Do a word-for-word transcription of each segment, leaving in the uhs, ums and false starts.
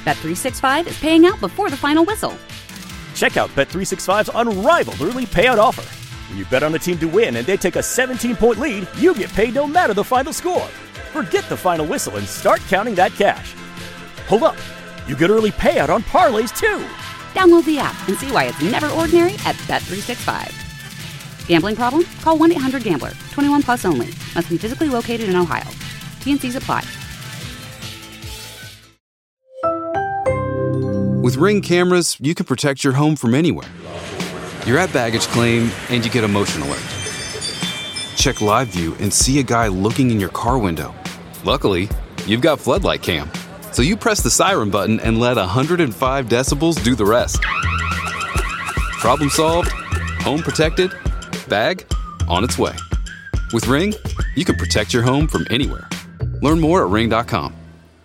Bet three sixty-five is paying out before the final whistle. Check out Bet three sixty-five's unrivaled early payout offer. When you bet on a team to win and they take a seventeen-point lead, you get paid no matter the final score. Forget the final whistle and start counting that cash. Hold up. You get early payout on parlays, too. Download the app and see why it's never ordinary at Bet three sixty-five. Gambling problem? Call one eight hundred gambler. twenty-one plus only. Must be physically located in Ohio. T and Cs apply. With Ring cameras, you can protect your home from anywhere. You're at baggage claim and you get a motion alert. Check live view and see a guy looking in your car window. Luckily, you've got Floodlight Cam. So you press the siren button and let one hundred five decibels do the rest. Problem solved, home protected, bag on its way. With Ring, you can protect your home from anywhere. Learn more at ring dot com.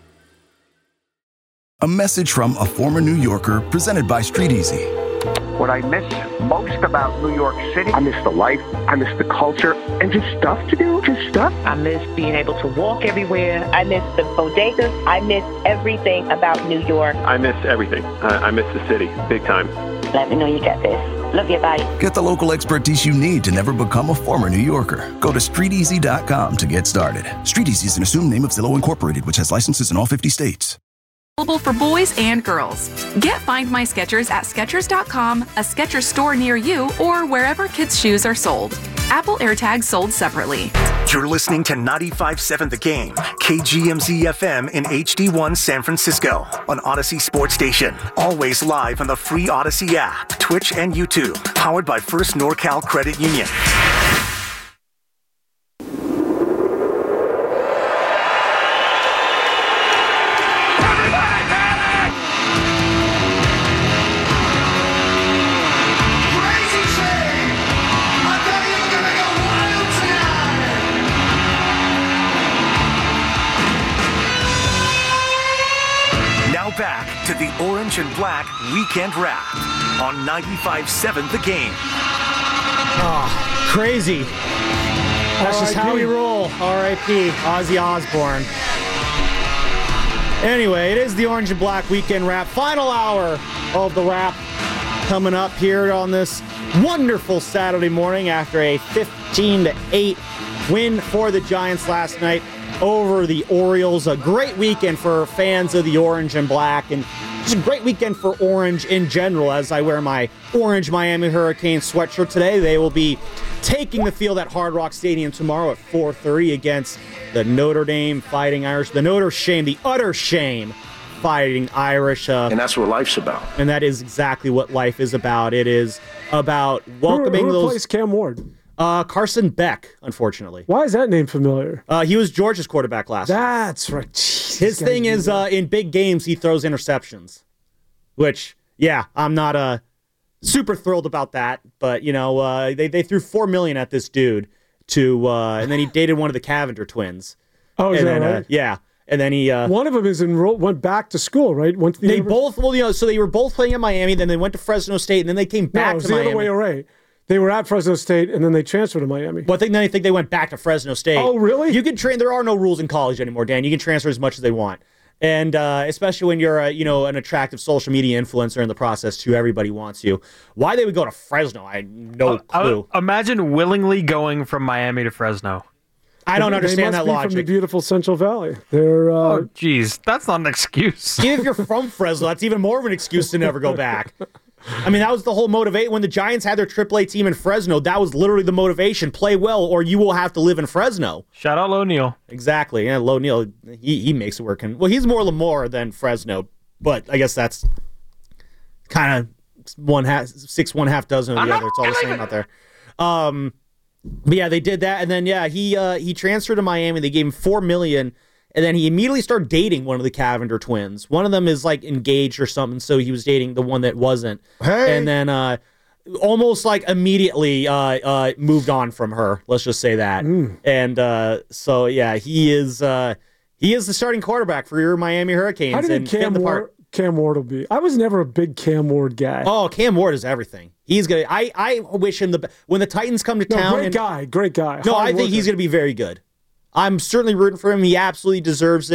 A message from a former New Yorker presented by Street Easy. What I miss most about New York City, I miss the life, I miss the culture, and just stuff to do, just stuff. I miss being able to walk everywhere. I miss the bodegas. I miss everything about New York. I miss everything. I, I miss the city, big time. Let me know you get this. Love you, bye. Get the local expertise you need to never become a former New Yorker. Go to street easy dot com to get started. Street Easy is an assumed name of Zillow Incorporated, which has licenses in all fifty states. Available for boys and girls. Get Find My Skechers at Skechers dot com, a Skechers store near you, or wherever kids' shoes are sold. Apple AirTags sold separately. You're listening to ninety-five point seven The Game, K G M Z F M in H D one San Francisco, on Odyssey Sports Station. Always live on the free Odyssey app, Twitch, and YouTube. Powered by First NorCal Credit Union. Back to the Orange and Black Weekend Wrap on ninety-five point seven The Game. Oh, crazy. That's just how we roll. R I P Ozzy Osbourne. Anyway, it is the Orange and Black Weekend Wrap. Final hour of the wrap coming up here on this wonderful Saturday morning after a fifteen to eight win for the Giants last night over the Orioles. A great weekend for fans of the Orange and Black, and just a great weekend for Orange in general. As I wear my Orange Miami Hurricanes sweatshirt today, they will be taking the field at Hard Rock Stadium tomorrow at four thirty against the Notre Dame Fighting Irish. The Notre Shame, the utter shame Fighting Irish. Uh, and that's what life's about. And that is exactly what life is about. It is about welcoming who, who those... Who replaced Cam Ward? Uh, Carson Beck, unfortunately. Why is that name familiar? Uh, he was Georgia's quarterback last year. That's right. Jeez, His thing is, uh, in big games, he throws interceptions. Which, yeah, I'm not uh, super thrilled about that. But, you know, uh, they, they threw four million dollars at this dude, to, uh, and then he dated one of the Cavender twins. Oh, is and that then, right? Uh, yeah. And then he... Uh, one of them is enrolled, went back to school, right? Went to the they university? both, well, you know, so they were both playing at Miami, then they went to Fresno State, and then they came back no, it was to the Miami. other way around. They were at Fresno State, and then they transferred to Miami. Well, I think, then I think they went back to Fresno State. Oh, really? You can train. There are no rules in college anymore, Dan. You can transfer as much as they want. And uh, especially when you're a, you know, an attractive social media influencer in the process too, everybody wants you. Why they would go to Fresno, I have no uh, clue. Uh, imagine willingly going from Miami to Fresno. I don't they, understand they must that be logic. From the beautiful Central Valley. They're. Uh, oh, geez, that's not an excuse. If you're from Fresno, that's even more of an excuse to never go back. I mean, that was the whole motivation. When the Giants had their triple A team in Fresno, that was literally the motivation. Play well, or you will have to live in Fresno. Shout out Lo Neal. Exactly. Yeah, Lo Neal, he, he makes it work. And, well, he's more Lamar than Fresno, but I guess that's kind of one half, six, one half dozen of the other. It's all the same out there. Um, but, yeah, they did that. And then, yeah, he uh, he transferred to Miami. They gave him four million dollars. And then he immediately started dating one of the Cavender twins. One of them is like engaged or something, so he was dating the one that wasn't. Hey. And then uh, almost like immediately uh, uh, moved on from her. Let's just say that. Mm. And uh, so yeah, he is uh, he is the starting quarterback for your Miami Hurricanes. How do you and think Cam Ward, Cam Ward will be? I was never a big Cam Ward guy. Oh, Cam Ward is everything. He's gonna. I, I wish him the best. When the Titans come to no, town. Great and, guy, great guy. No, Hard I think worker. he's gonna be very good. I'm certainly rooting for him. He absolutely deserves it.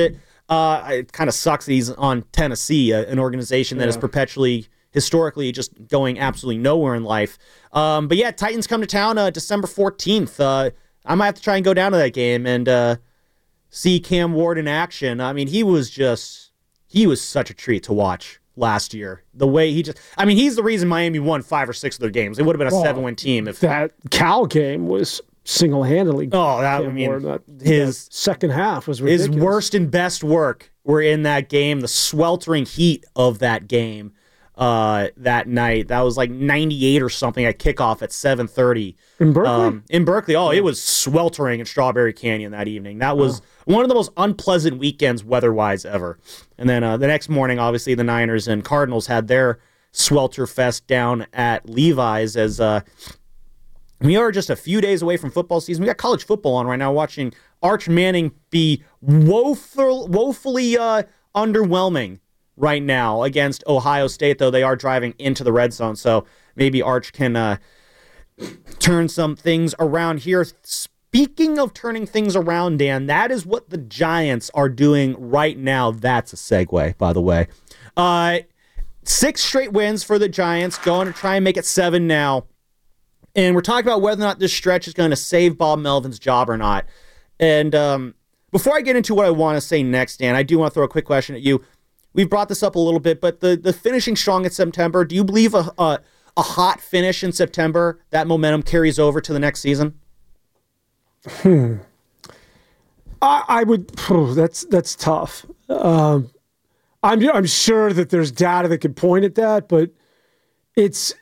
Uh, it kind of sucks that he's on Tennessee, uh, an organization that Yeah. is perpetually, historically, just going absolutely nowhere in life. Um, but yeah, Titans come to town uh, December fourteenth. Uh, I might have to try and go down to that game and uh, see Cam Ward in action. I mean, he was just, he was such a treat to watch last year. The way he just, I mean, he's the reason Miami won five or six of their games. It would have been a Well, seven-win team if that Cal game was single-handedly. Oh, that, I Cam mean, Ward. That- his that second half was his ridiculous. worst and best work were in that game. The sweltering heat of that game uh, that night. That was like ninety-eight or something at kickoff at seven thirty. In Berkeley? Um, in Berkeley. Oh, it was sweltering in Strawberry Canyon that evening. That was oh. one of the most unpleasant weekends weather-wise ever. And then uh, the next morning, obviously, the Niners and Cardinals had their swelter fest down at Levi's as uh, we are just a few days away from football season. We got college football on right now, watching Arch Manning be woeful, woefully uh, underwhelming right now against Ohio State, though they are driving into the red zone. So maybe Arch can uh, turn some things around here. Speaking of turning things around, Dan, that is what the Giants are doing right now. That's a segue, by the way. Uh, six straight wins for the Giants, going to try and make it seven now. And we're talking about whether or not this stretch is going to save Bob Melvin's job or not. And um, before I get into what I want to say next, Dan, I do want to throw a quick question at you. We've brought this up a little bit, but the, the finishing strong in September, do you believe a, a a hot finish in September, that momentum carries over to the next season? Hmm. I, I would. Phew, that's that's tough. Um, I'm I'm sure that there's data that could point at that, but it's,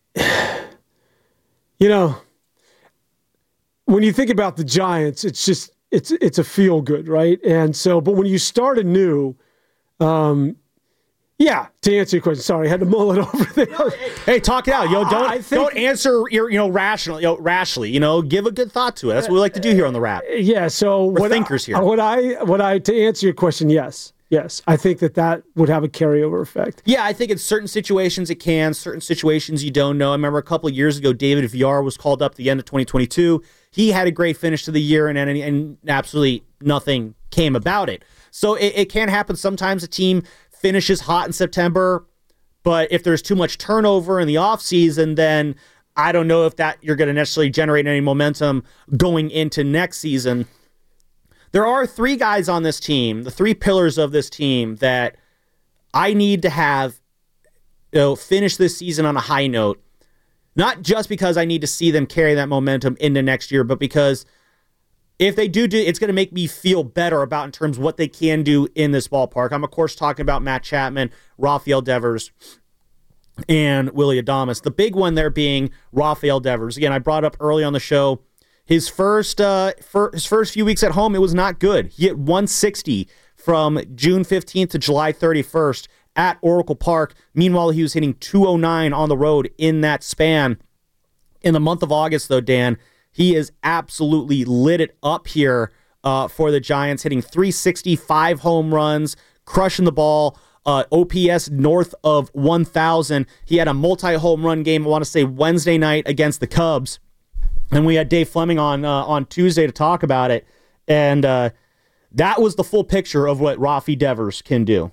you know, when you think about the Giants, it's just it's it's a feel good, right? And so, but when you start anew, um, yeah. To answer your question, sorry, I had to mull it over there. Hey, talk it out, yo. Don't I think, don't answer your you know rationally, yo, rashly. You know, give a good thought to it. That's what we like to do here on the Wrap. Yeah. So We're what thinkers here. I, what I what I to answer your question, yes, yes, I think that that would have a carryover effect. Yeah, I think in certain situations it can. Certain situations you don't know. I remember a couple of years ago, David Villar was called up at the end of twenty twenty-two. He had a great finish to the year, and and, and absolutely nothing came about it. So it, it can happen. Sometimes a team finishes hot in September, but if there's too much turnover in the offseason, then I don't know if that you're going to necessarily generate any momentum going into next season. There are three guys on this team, the three pillars of this team that I need to have, you know, finish this season on a high note. Not just because I need to see them carry that momentum into next year, but because if they do do, it's going to make me feel better about in terms of what they can do in this ballpark. I'm, of course, talking about Matt Chapman, Rafael Devers, and Willy Adames. The big one there being Rafael Devers. Again, I brought up early on the show, his first uh, fir- his first few weeks at home, it was not good. He hit one sixty from June fifteenth to July thirty-first at Oracle Park. Meanwhile, he was hitting two oh nine on the road in that span. In the month of August, though, Dan, he is absolutely lit it up here uh, for the Giants, hitting three sixty, five home runs, crushing the ball, uh, O P S north of one thousand. He had a multi-home run game, I want to say Wednesday night against the Cubs. And we had Dave Fleming on uh, on Tuesday to talk about it. And uh, that was the full picture of what Rafi Devers can do.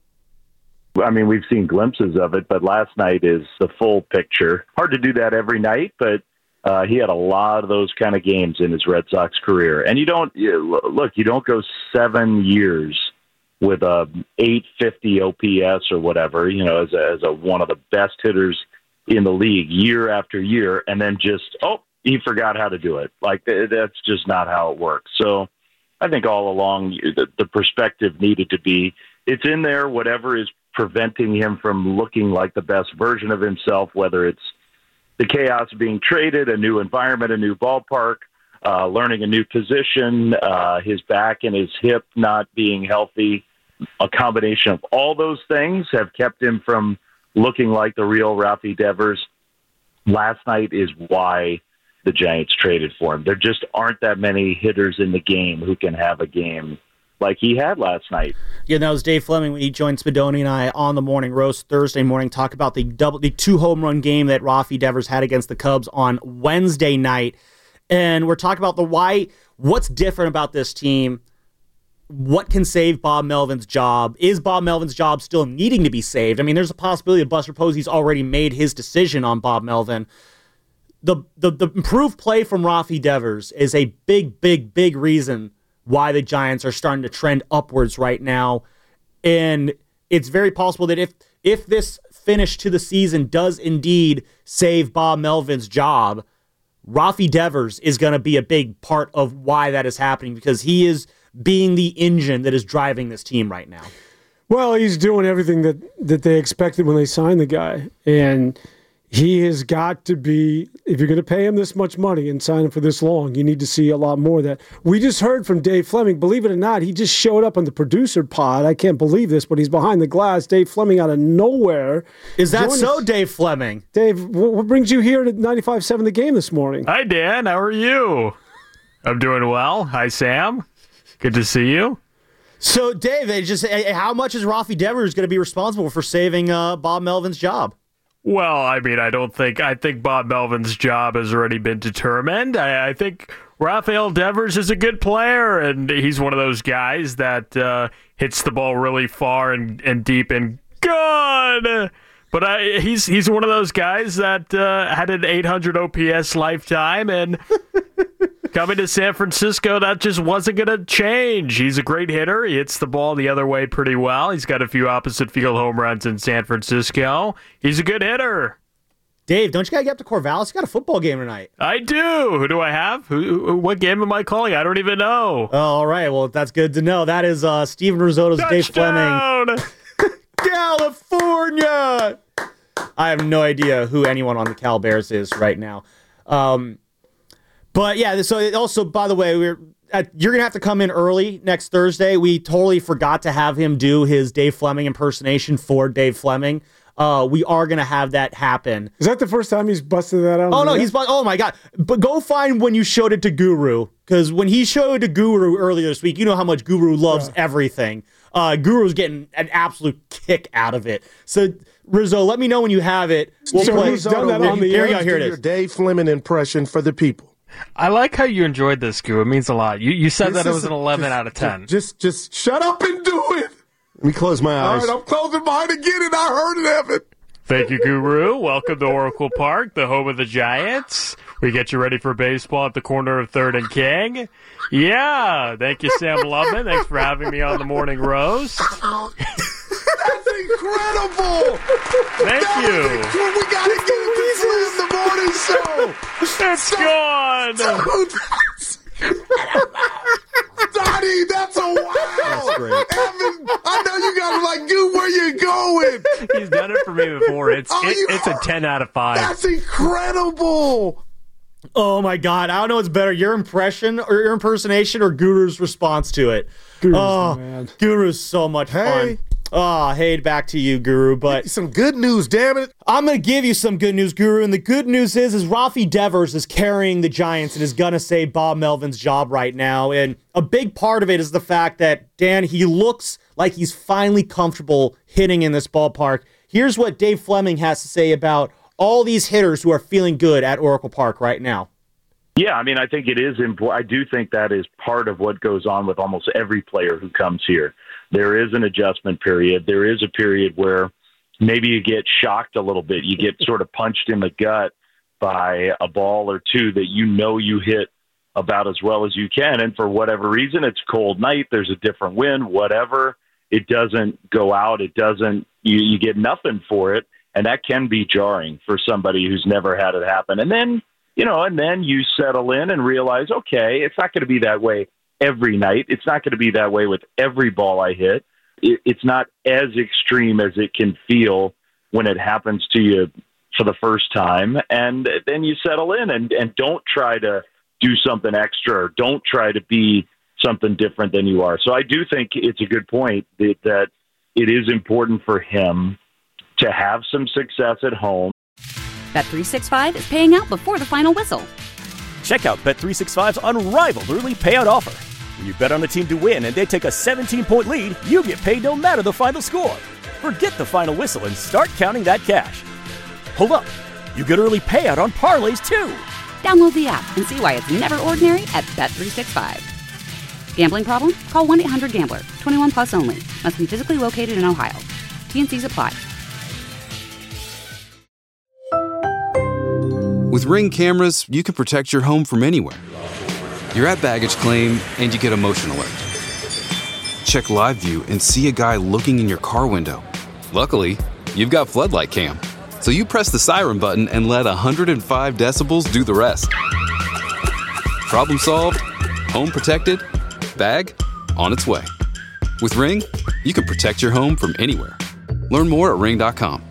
I mean, we've seen glimpses of it, but last night is the full picture. Hard to do that every night, but Uh, he had a lot of those kind of games in his Red Sox career. And you don't, you, look, you don't go seven years with a eight fifty O P S or whatever, you know, as a, as a one of the best hitters in the league year after year, and then just, oh, he forgot how to do it. Like, that's just not how it works. So I think all along the, the perspective needed to be, it's in there, whatever is preventing him from looking like the best version of himself, whether it's the chaos of being traded, a new environment, a new ballpark, uh, learning a new position, uh, his back and his hip not being healthy. A combination of all those things have kept him from looking like the real Rafi Devers. Last night is why the Giants traded for him. There just aren't that many hitters in the game who can have a game like he had last night. Yeah, that was Dave Fleming when he joined Spadoni and I on the Morning Roast Thursday morning, talk about the double, the two home run game that Rafi Devers had against the Cubs on Wednesday night. And we're talking about the why, what's different about this team what can save Bob Melvin's job? Is Bob Melvin's job still needing to be saved? I mean, there's a possibility that Buster Posey's already made his decision on Bob Melvin. The, the, the improved play from Rafi Devers is a big, big, big reason why the Giants are starting to trend upwards right now. And it's very possible that if if this finish to the season does indeed save Bob Melvin's job, Rafi Devers is going to be a big part of why that is happening, because he is being the engine that is driving this team right now. Well, he's doing everything that, that they expected when they signed the guy. And he has got to be, if you're going to pay him this much money and sign him for this long, you need to see a lot more of that. We just heard from Dave Fleming. Believe it or not, he just showed up on the producer pod. I can't believe this, but he's behind the glass. Dave Fleming out of nowhere. Is that Join so, us. Dave Fleming? Dave, what brings you here to ninety-five point seven The Game this morning? Hi, Dan. How are you? I'm doing well. Hi, Sam. Good to see you. So, Dave, they just how much is Rafi Devers going to be responsible for saving uh, Bob Melvin's job? Well, I mean, I don't think, I think Bob Melvin's job has already been determined. I, I think Rafael Devers is a good player, and he's one of those guys that uh, hits the ball really far and, and deep and good. But I, he's he's one of those guys that uh, had an eight hundred O P S lifetime, and coming to San Francisco, that just wasn't going to change. He's a great hitter. He hits the ball the other way pretty well. He's got a few opposite field home runs in San Francisco. He's a good hitter. Dave, don't you got to get up to Corvallis? You got a football game tonight. I do. Who do I have? Who? who what game am I calling? I don't even know. Oh, all right. Well, that's good to know. That is uh, Steven Risotto's Dave Fleming. California! I have no idea who anyone on the Cal Bears is right now. Um, but yeah, so it also, by the way, we're at, you're going to have to come in early next Thursday. We totally forgot to have him do his Dave Fleming impersonation for Dave Fleming. Uh, we are going to have that happen. Is that the first time he's busted that out? Oh, no, he's, oh my God. But go find when you showed it to Guru, because when he showed it to Guru earlier this week, you know how much Guru loves yeah. everything. Uh, Guru's getting an absolute kick out of it. So, Rizzo, let me know when you have it. We'll so play. He's done that on the Here we go. Here it is. Your Dave Fleming impression for the people. I like how you enjoyed this, Guru. It means a lot. You you said This that it is was an a- eleven just- out of ten. Just, just shut up and do it. Let me close my eyes. All right, I'm closing mine again, and I heard it, Evan. Thank you, Guru. Welcome to Oracle Park, the home of the Giants. We get you ready for baseball at the corner of third and King. Yeah. Thank you, Sam Loveman. Thanks for having me on the Morning Roast. That's incredible. Thank that you. Inc- we got to get it to the morning show. It's so, gone. Dude, that's Donnie, that's a wow. That's great. Evan, I know you guys are like, dude, where you going? He's done it for me before. It's Oh, it, you- it's a ten out of five. That's incredible. Oh, my God. I don't know what's better, your impression or your impersonation or Guru's response to it. Guru's oh, the man. Guru's so much Hey. fun. Oh, hey, back to you, Guru. But Some good news, damn it. I'm going to give you some good news, Guru. And the good news is, is Rafi Devers is carrying the Giants and is going to save Bob Melvin's job right now. And a big part of it is the fact that, Dan, he looks like he's finally comfortable hitting in this ballpark. Here's what Dave Fleming has to say about all these hitters who are feeling good at Oracle Park right now. Yeah, I mean, I think it is important. I do think that is part of what goes on with almost every player who comes here. There is an adjustment period. There is a period where maybe you get shocked a little bit. You get sort of punched in the gut by a ball or two that you know you hit about as well as you can. And for whatever reason, it's a cold night. There's a different wind, whatever. It doesn't go out. It doesn't, you, you get nothing for it. And that can be jarring for somebody who's never had it happen. And then, you know, and then you settle in and realize, okay, it's not going to be that way every night. It's not going to be that way with every ball I hit. It, it's not as extreme as it can feel when it happens to you for the first time. And then you settle in and, and don't try to do something extra or don't try to be something different than you are. So I do think it's a good point that, that it is important for him to have some success at home. Bet three sixty-five is paying out before the final whistle. Check out Bet three sixty-five's unrivaled early payout offer. When you bet on a team to win and they take a seventeen-point lead, you get paid no matter the final score. Forget the final whistle and start counting that cash. Hold up. You get early payout on parlays, too. Download the app and see why it's never ordinary at Bet three sixty-five. Gambling problem? Call one eight hundred gambler. twenty-one plus only. Must be physically located in Ohio. T N Cs apply. With Ring cameras, you can protect your home from anywhere. You're at baggage claim and you get a motion alert. Check live view and see a guy looking in your car window. Luckily, you've got Floodlight Cam. So you press the siren button and let one hundred five decibels do the rest. Problem solved, home protected, bag on its way. With Ring, you can protect your home from anywhere. Learn more at ring dot com.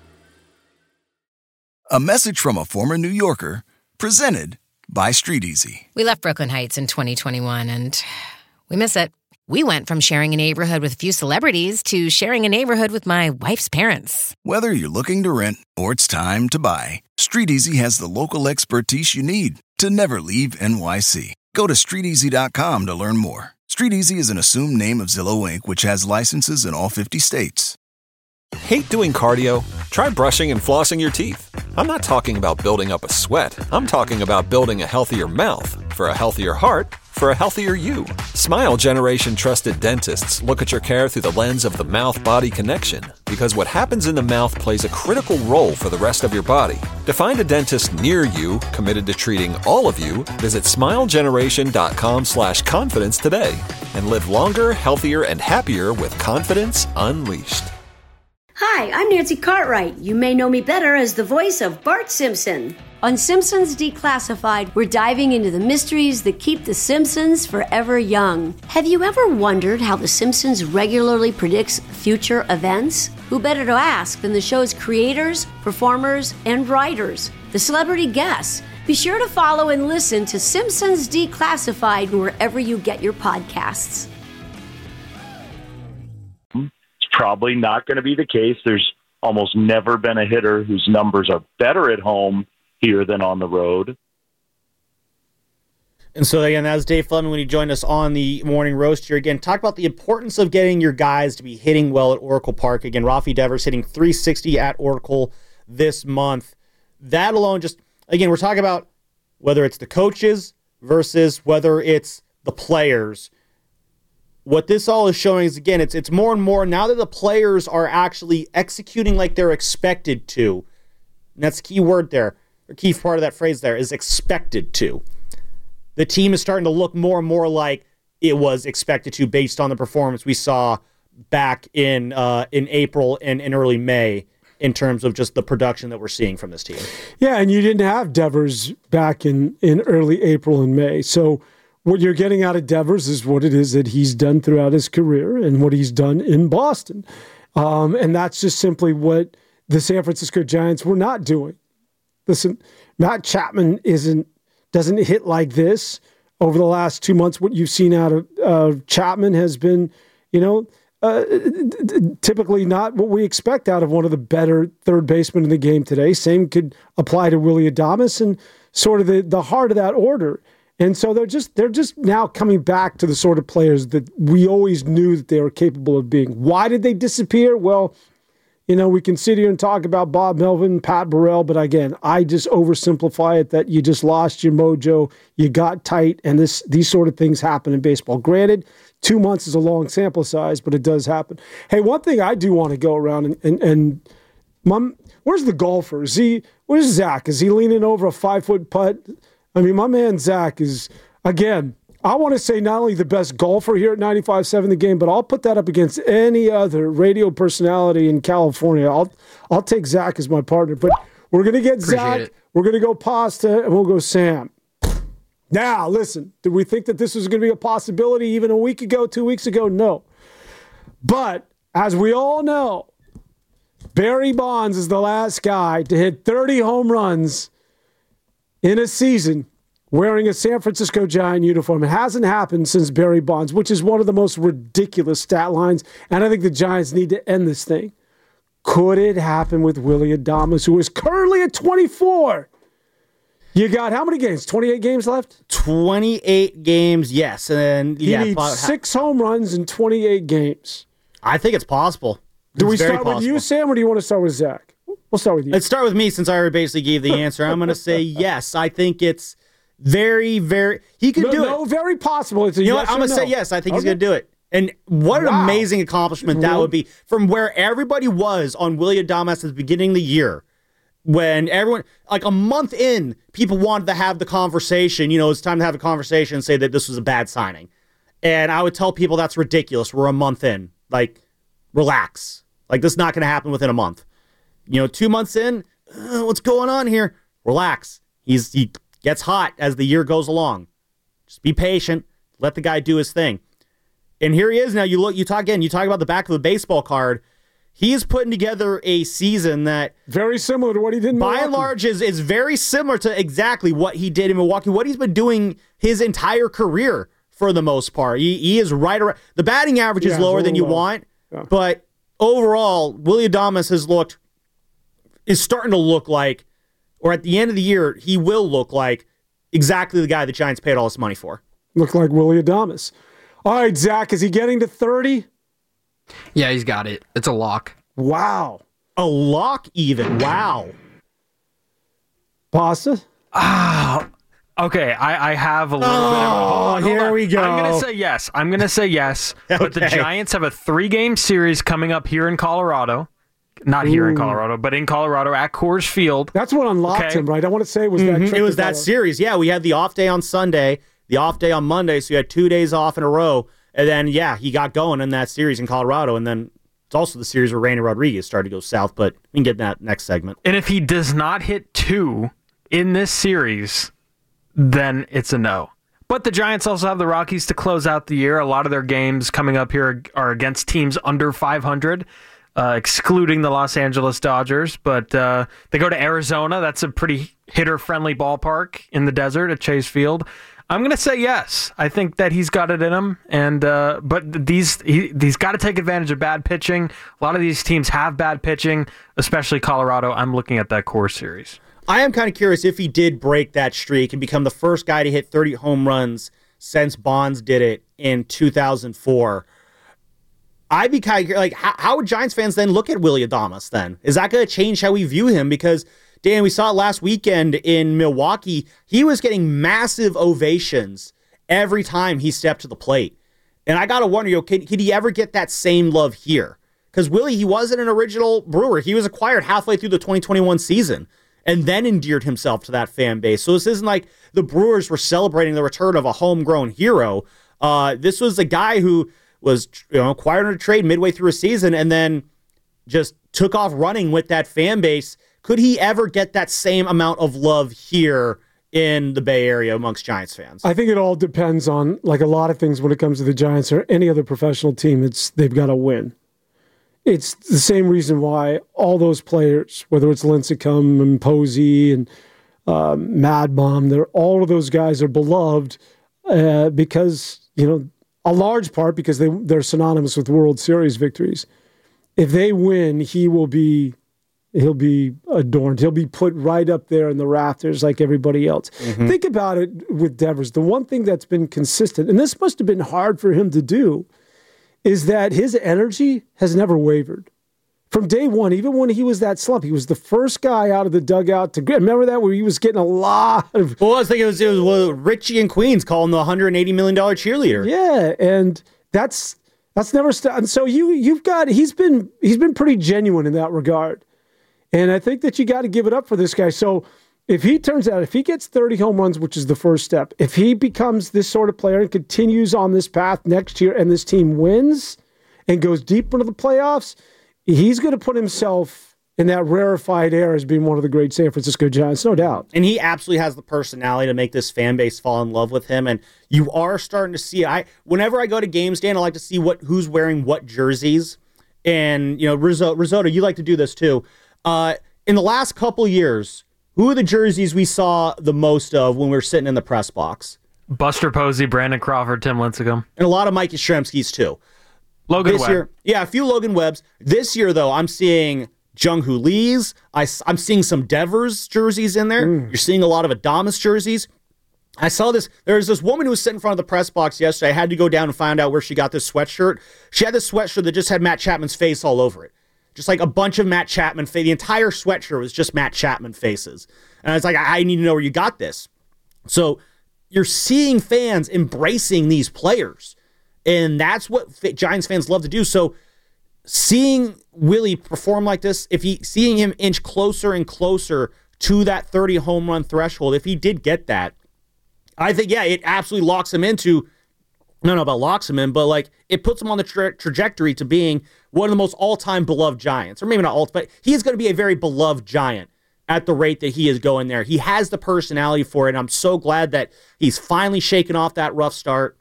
A message from a former New Yorker, presented by Street Easy. We left Brooklyn Heights in twenty twenty-one, and we miss it. We went from sharing a neighborhood with a few celebrities to sharing a neighborhood with my wife's parents. Whether you're looking to rent or it's time to buy, Street Easy has the local expertise you need to never leave N Y C. Go to street easy dot com to learn more. Street Easy is an assumed name of Zillow Incorporated, which has licenses in all fifty states. Hate doing cardio? Try brushing and flossing your teeth. I'm not talking about building up a sweat. I'm talking about building a healthier mouth for a healthier heart for a healthier you. Smile Generation trusted dentists look at your care through the lens of the mouth-body connection, because what happens in the mouth plays a critical role for the rest of your body. To find a dentist near you committed to treating all of you, visit smile generation dot com slash confidence today and live longer, healthier, and happier with confidence unleashed. Hi, I'm Nancy Cartwright. You may know me better as the voice of Bart Simpson. On Simpsons Declassified, we're diving into the mysteries that keep the Simpsons forever young. Have you ever wondered how the Simpsons regularly predicts future events? Who better to ask than the show's creators, performers, and writers, the celebrity guests? Be sure to follow and listen to Simpsons Declassified wherever you get your podcasts. Probably not going to be the case. There's almost never been a hitter whose numbers are better at home here than on the road. And so again, that was Dave Fleming when he joined us on the Morning Roast here. Again, talk about the importance of getting your guys to be hitting well at Oracle Park. Again, Rafi Devers hitting three sixty at Oracle this month. That alone, just, again, we're talking about whether it's the coaches versus whether it's the players. What this all is showing is, again, it's it's more and more now that the players are actually executing like they're expected to. And that's the key word there, or key part of that phrase there is expected to. The team is starting to look more and more like it was expected to based on the performance we saw back in uh, in April and in early May in terms of just the production that we're seeing from this team. Yeah, and you didn't have Devers back in, in early April and May. So what you're getting out of Devers is what it is that he's done throughout his career and what he's done in Boston. Um, and that's just simply what the San Francisco Giants were not doing. Listen, Matt Chapman isn't doesn't hit like this. Over the last two months, what you've seen out of uh, Chapman has been, you know, uh, typically not what we expect out of one of the better third basemen in the game today. Same could apply to Willy Adames and sort of the, the heart of that order. And so they're just they're just now coming back to the sort of players that we always knew that they were capable of being. Why did they disappear? Well, you know, we can sit here and talk about Bob Melvin, Pat Burrell, but again, I just oversimplify it that you just lost your mojo, you got tight, and this these sort of things happen in baseball. Granted, two months is a long sample size, but it does happen. Hey, one thing I do want to go around and and, and mom, where's the golfer? Is he where's Zach? Is he leaning over a five foot putt? I mean, my man Zach is, again, I want to say not only the best golfer here at ninety-five point seven The Game, but I'll put that up against any other radio personality in California. I'll I'll take Zach as my partner. But we're going to get Appreciate Zach, it. We're going to go Pasta, and we'll go Sam. Now, listen, did we think that this was going to be a possibility even a week ago, two weeks ago? No. But as we all know, Barry Bonds is the last guy to hit thirty home runs in a season wearing a San Francisco Giant uniform. It hasn't happened since Barry Bonds, which is one of the most ridiculous stat lines, and I think the Giants need to end this thing. Could it happen with Willy Adames, who is currently at twenty-four? You got how many games? twenty-eight games left? twenty-eight games, yes. And He yeah, needs po- six home runs in twenty-eight games. I think it's possible. Do It's we very start with possible. you, Sam, or do you want to start with Zach? We'll start with you. Let's start with me since I already basically gave the answer. I'm going to say yes. I think it's Very, very. He could no, do no, it. very possible. It's a you know yes what? I'm or going to no. say yes. I think okay. he's going to do it. And what wow. an amazing accomplishment that Really? would be from where everybody was on Willy Adames at the beginning of the year. When everyone, like a month in, people wanted to have the conversation. You know, it's time to have a conversation and say that this was a bad signing. And I would tell people that's ridiculous. We're a month in. Like, relax. Like, this is not going to happen within a month. You know, two months in, uh, what's going on here? Relax. He's He gets hot as the year goes along. Just be patient. Let the guy do his thing. And here he is now. You look, you talk again, you talk about the back of the baseball card. He is putting together a season that very similar to what he did in by Milwaukee. and large is, is very similar to exactly what he did in Milwaukee, what he's been doing his entire career for the most part. He, he is right around. The batting average is Yeah, lower than you low. want, Yeah. but overall, Willy Adames has looked, is starting to look like, or at the end of the year, he will look like exactly the guy the Giants paid all this money for. Look like Willy Adames. All right, Zach, is he getting to thirty? Yeah, he's got it. It's a lock. Wow. A lock even. Wow. Pasta? Ah, okay. I, I have a little Oh, bit of a, hold on, hold here on. we go. I'm going to say yes. I'm going to say yes. But the Okay. Giants have a three-game series coming up here in Colorado. Not here in Ooh. Colorado, but in Colorado at Coors Field. That's what unlocked Okay. him, right? I want to say it was that Mhm. trip It was to that Colorado. series. Yeah, we had the off day on Sunday, the off day on Monday, so you had two days off in a row. And then, yeah, he got going in that series in Colorado. And then it's also the series where Randy Rodriguez started to go south, but we can get in that next segment. And if he does not hit two in this series, then it's a no. But the Giants also have the Rockies to close out the year. A lot of their games coming up here are against teams under five hundred. Uh, excluding the Los Angeles Dodgers, but uh, they go to Arizona. That's a pretty hitter-friendly ballpark in the desert at Chase Field. I'm going to say yes. I think that he's got it in him, and uh, but these he, he's got to take advantage of bad pitching. A lot of these teams have bad pitching, especially Colorado. I'm looking at that core series. I am kind of curious if he did break that streak and become the first guy to hit thirty home runs since Bonds did it in two thousand four. I'd be kind of like, how, how would Giants fans then look at Willy Adames then? Is that going to change how we view him? Because, Dan, we saw it last weekend in Milwaukee. He was getting massive ovations every time he stepped to the plate. And I got to wonder, you know, could, could he ever get that same love here? Because Willie, he wasn't an original Brewer. He was acquired halfway through the twenty twenty-one season and then endeared himself to that fan base. So this isn't like the Brewers were celebrating the return of a homegrown hero. Uh, this was a guy who was, you know, acquired in a trade midway through a season and then just took off running with that fan base. Could he ever get that same amount of love here in the Bay Area amongst Giants fans? I think it all depends on, like a lot of things when it comes to the Giants or any other professional team, it's they've got to win. It's the same reason why all those players, whether it's Lincecum and Posey and um, Mad Mom, they're, all of those guys are beloved uh, because, you know, a large part because they, they're synonymous with World Series victories. If they win, he will be, he'll be adorned. He'll be put right up there in the rafters like everybody else. Mm-hmm. Think about it with Devers. The one thing that's been consistent, and this must have been hard for him to do, is that his energy has never wavered. From day one, even when he was that slump, he was the first guy out of the dugout to remember that where he was getting a lot of. Well, I was thinking it was, it was well, Richie and Queens calling the one hundred eighty million dollars cheerleader. Yeah, and that's that's never stopped. And so you you've got he's been he's been pretty genuine in that regard, and I think that you got to give it up for this guy. So if he turns out if he gets thirty home runs, which is the first step, if he becomes this sort of player and continues on this path next year, and this team wins and goes deep into the playoffs, he's going to put himself in that rarefied air as being one of the great San Francisco Giants, no doubt. And he absolutely has the personality to make this fan base fall in love with him. And you are starting to see, I whenever I go to games, Dan, I like to see what who's wearing what jerseys. And, you know, Risotto, Risotto you like to do this too. Uh, in the last couple years, who are the jerseys we saw the most of when we were sitting in the press box? Buster Posey, Brandon Crawford, Tim Lincecum. And a lot of Mike Yastrzemski's too. Logan this Webb. Year, yeah, a few Logan Webbs. This year, though, I'm seeing Jung-Hoo Lee's. I, I'm seeing some Devers jerseys in there. Mm. You're seeing a lot of Adames jerseys. I saw this. There was this woman who was sitting in front of the press box yesterday. I had to go down and find out where she got this sweatshirt. She had this sweatshirt that just had Matt Chapman's face all over it. Just like a bunch of Matt Chapman face. The entire sweatshirt was just Matt Chapman faces. And I was like, I, I need to know where you got this. So you're seeing fans embracing these players. And that's what Giants fans love to do. So seeing Willie perform like this, if he seeing him inch closer and closer to that thirty home run threshold, if he did get that, I think, yeah, it absolutely locks him into, I don't know about locks him in, but like it puts him on the tra- trajectory to being one of the most all-time beloved Giants. Or maybe not all, but he is going to be a very beloved Giant at the rate that he is going there. He has the personality for it, and I'm so glad that he's finally shaken off that rough start.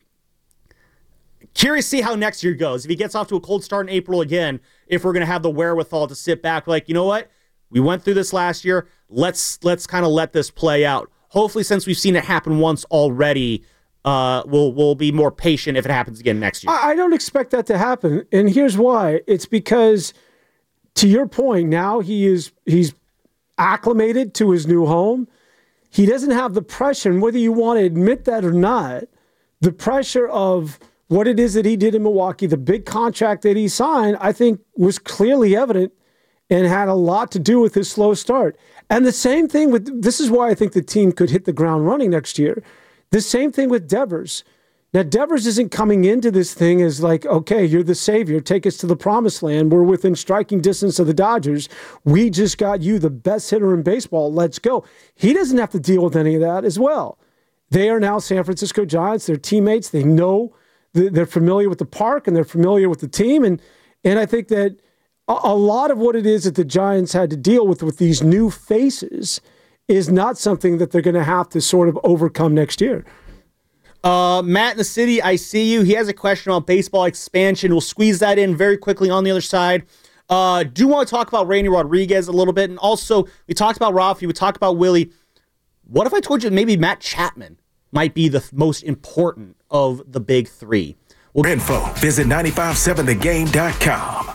Curious to see how next year goes. If he gets off to a cold start in April again, if we're going to have the wherewithal to sit back like, you know what? We went through this last year. Let's let's kind of let this play out. Hopefully, since we've seen it happen once already, uh, we'll we'll be more patient if it happens again next year. I don't expect that to happen, and here's why. It's because, to your point, now he is he's acclimated to his new home. He doesn't have the pressure, and whether you want to admit that or not, the pressure of what it is that he did in Milwaukee, the big contract that he signed, I think was clearly evident and had a lot to do with his slow start. And the same thing with, this is why I think the team could hit the ground running next year. The same thing with Devers. Now, Devers isn't coming into this thing as like, okay, you're the savior, take us to the promised land. We're within striking distance of the Dodgers. We just got you the best hitter in baseball. Let's go. He doesn't have to deal with any of that as well. They are now San Francisco Giants. They're teammates. They know, they're familiar with the park and they're familiar with the team. And, and I think that a lot of what it is that the Giants had to deal with with these new faces is not something that they're going to have to sort of overcome next year. Uh, Matt in the city, I see you. He has a question on baseball expansion. We'll squeeze that in very quickly on the other side. Uh, do want to talk about Randy Rodriguez a little bit. And also, we talked about Rafi. We talked about Willie. What if I told you maybe Matt Chapman might be the most important of the big three? Well, info, visit nine five seven the game dot com.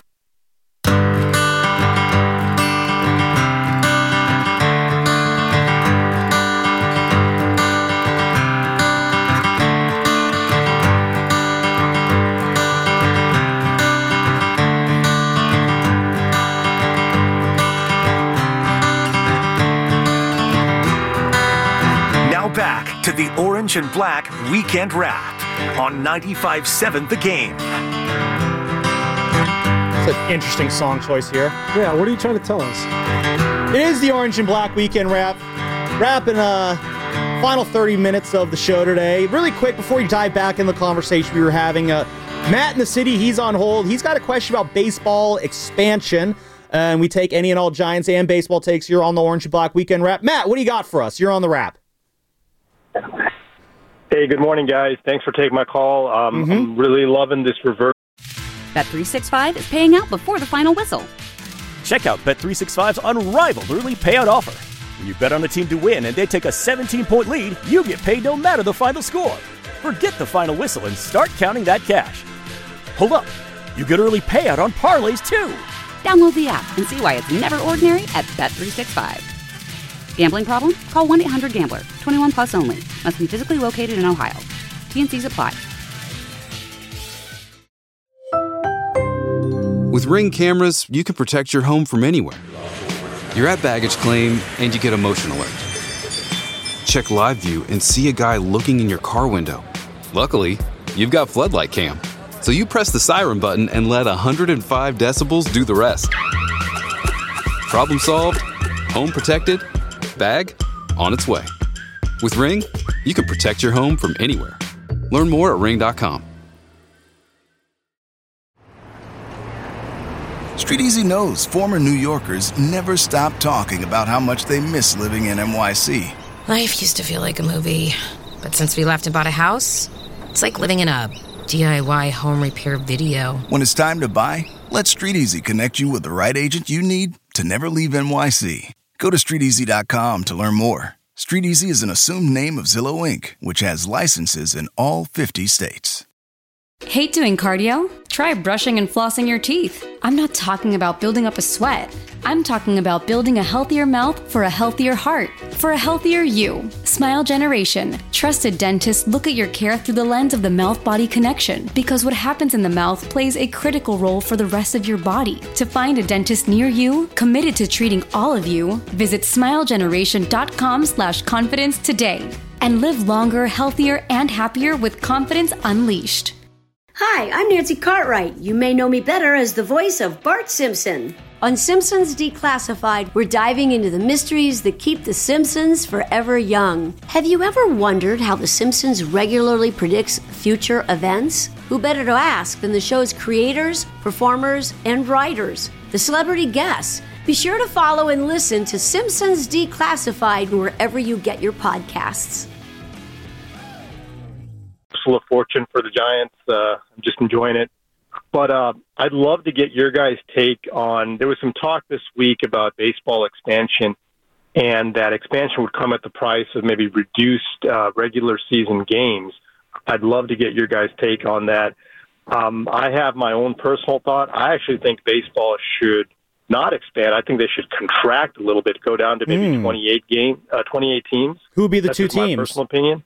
Back to the Orange and Black Weekend Wrap on ninety-five point seven The Game. It's an interesting song choice here. Yeah, what are you trying to tell us? It is the Orange and Black Weekend Wrap. Wrapping uh final thirty minutes of the show today. Really quick before we dive back in the conversation we were having. Uh, Matt in the city, he's on hold. He's got a question about baseball expansion. Uh, and we take any and all Giants and baseball takes here on the Orange and Black Weekend Wrap. Matt, what do you got for us? You're on the wrap. Hey, good morning, guys. Thanks for taking my call. Um, Mm-hmm. I'm really loving this reverse. Bet three sixty-five is paying out before the final whistle. Check out Bet three sixty-five's unrivaled early payout offer. When you bet on a team to win and they take a seventeen-point lead, you get paid no matter the final score. Forget the final whistle and start counting that cash. Hold up. You get early payout on parlays, too. Download the app and see why it's never ordinary at Bet three sixty-five. Gambling problem? Call one eight hundred gambler. twenty-one plus only. Must be physically located in Ohio. T and C's apply. With Ring cameras, you can protect your home from anywhere. You're at baggage claim and you get a motion alert. Check live view and see a guy looking in your car window. Luckily, you've got Floodlight Cam. So you press the siren button and let one hundred five decibels do the rest. Problem solved. Home protected. Bag on its way. With Ring, you can protect your home from anywhere. Learn more at ring dot com. Street Easy knows former New Yorkers never stop talking about how much they miss living in N Y C. Life used to feel like a movie, but since we left and bought a house, it's like living in a D I Y home repair video. When it's time to buy, let Street Easy connect you with the right agent you need to never leave N Y C. Go to street easy dot com to learn more. Street Easy is an assumed name of Zillow Incorporated, which has licenses in all fifty states. Hate doing cardio? Try brushing and flossing your teeth. I'm not talking about building up a sweat. I'm talking about building a healthier mouth for a healthier heart, for a healthier you. Smile Generation. Trusted dentists look at your care through the lens of the mouth-body connection, because what happens in the mouth plays a critical role for the rest of your body. To find a dentist near you, committed to treating all of you, visit smile generation dot com slash confidence today. and live longer, healthier, and happier with confidence unleashed. Hi, I'm Nancy Cartwright. You may know me better as the voice of Bart Simpson. On Simpsons Declassified, we're diving into the mysteries that keep The Simpsons forever young. Have you ever wondered how The Simpsons regularly predicts future events? Who better to ask than the show's creators, performers, and writers, the celebrity guests? Be sure to follow and listen to Simpsons Declassified wherever you get your podcasts. Whistle of fortune for the Giants. Uh, I'm just enjoying it. But uh, I'd love to get your guys' take on, there was some talk this week about baseball expansion, and that expansion would come at the price of maybe reduced uh, regular season games. I'd love to get your guys' take on that. Um, I have my own personal thought. I actually think baseball should not expand. I think they should contract a little bit, go down to maybe mm. twenty-eight game, uh, twenty-eight teams. Who would be the That's two just teams? My personal opinion.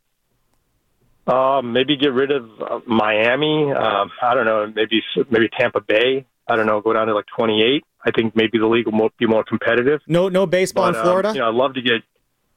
Uh, maybe get rid of uh, Miami. Um, I don't know. Maybe maybe Tampa Bay. I don't know. Go down to like twenty-eight. I think maybe the league will mo- be more competitive. No, no baseball but, in Florida. Um, you know, I'd love to get.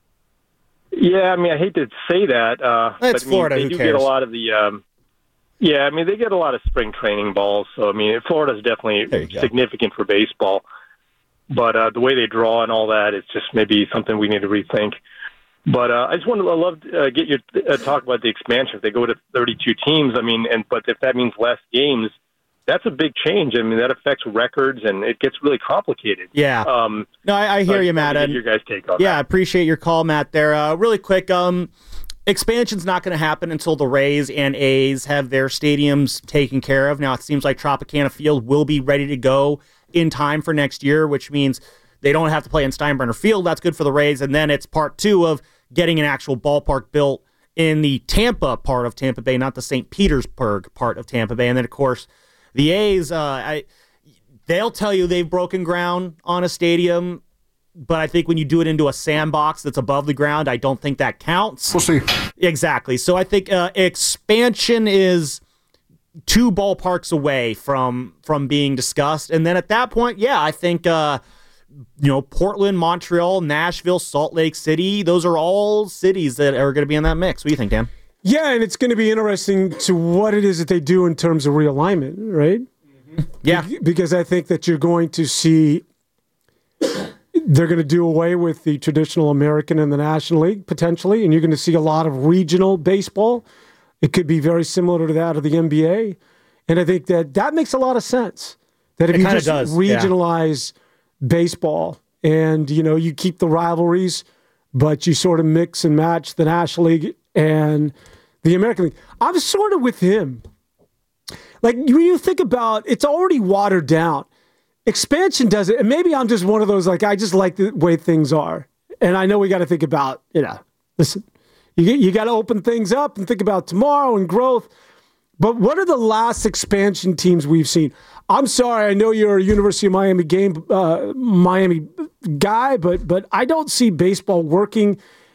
Yeah, I mean, I hate to say that. Uh, It's but, I mean, Florida. They Who do cares? get a lot of the. Um, yeah, I mean, they get a lot of spring training balls. So I mean, Florida's definitely significant for baseball. But uh, the way they draw and all that, it's just maybe something we need to rethink. But uh, I just wanted to love uh, get your uh, talk about the expansion. If they go to thirty-two teams, I mean, and but if that means less games, that's a big change. I mean, that affects records, and it gets really complicated. Yeah. Um, no, I, I hear so you, I Matt. Get And your guys' take on yeah, I that. appreciate your call, Matt. There, uh, really quick. Um, expansion's not going to happen until the Rays and A's have their stadiums taken care of. Now, it seems like Tropicana Field will be ready to go in time for next year, which means they don't have to play in Steinbrenner Field. That's good for the Rays. And then it's part two of getting an actual ballpark built in the Tampa part of Tampa Bay, not the Saint Petersburg part of Tampa Bay. And then, of course, the A's, uh, I, they'll tell you they've broken ground on a stadium, but I think when you do it into a sandbox that's above the ground, I don't think that counts. We'll see. Exactly. So I think uh, expansion is two ballparks away from from being discussed. And then at that point, yeah, I think, uh, you know, Portland, Montreal, Nashville, Salt Lake City, those are all cities that are going to be in that mix. What do you think, Dan? Yeah, and it's going to be interesting to what it is that they do in terms of realignment, right? Mm-hmm. Yeah. Be- because I think that you're going to see they're going to do away with the traditional American and the National League, potentially, and you're going to see a lot of regional baseball. It could be very similar to that of the N B A. And I think that that makes a lot of sense. That if It you kinda just does, regionalize yeah. baseball and, you know, you keep the rivalries, but you sort of mix and match the National League and the American League. I'm sort of with him. Like, when you think about it's already watered down. Expansion does it, and maybe I'm just one of those, like, I just like the way things are. And I know we got to think about, you know, listen, you, you got to open things up and think about tomorrow and growth. But what are the last expansion teams we've seen? I'm sorry, I know you're a University of Miami game, uh, Miami guy, but but I don't see baseball working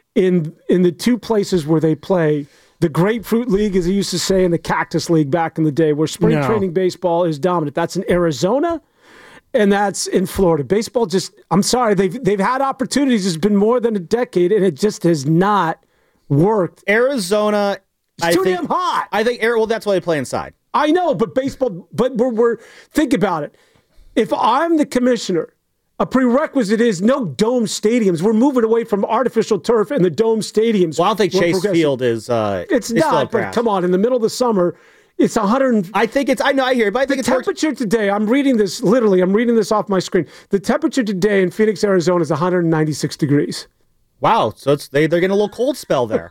in in the two places where they play. The Grapefruit League, as he used to say, and the Cactus League back in the day, where spring No. training baseball is dominant. That's in Arizona, and that's in Florida. Baseball just, I'm sorry, they've they've had opportunities. It's been more than a decade, and it just has not worked. Arizona, it's I too think, damn hot. I think, well, that's why they play inside. I know, but baseball, but we're, we're, think about it. If I'm the commissioner, a prerequisite is no dome stadiums. We're moving away from artificial turf and the dome stadiums. Well, I don't think We're Chase progressing. Field is. Uh, It's is still not, but grass. come on, in the middle of the summer, it's one hundred. I think it's. I know. I hear it, but I think the it's temperature today. I'm reading this literally. I'm reading this off my screen. The temperature today in Phoenix, Arizona, is one hundred ninety-six degrees. Wow, so it's they they're getting a little cold spell there.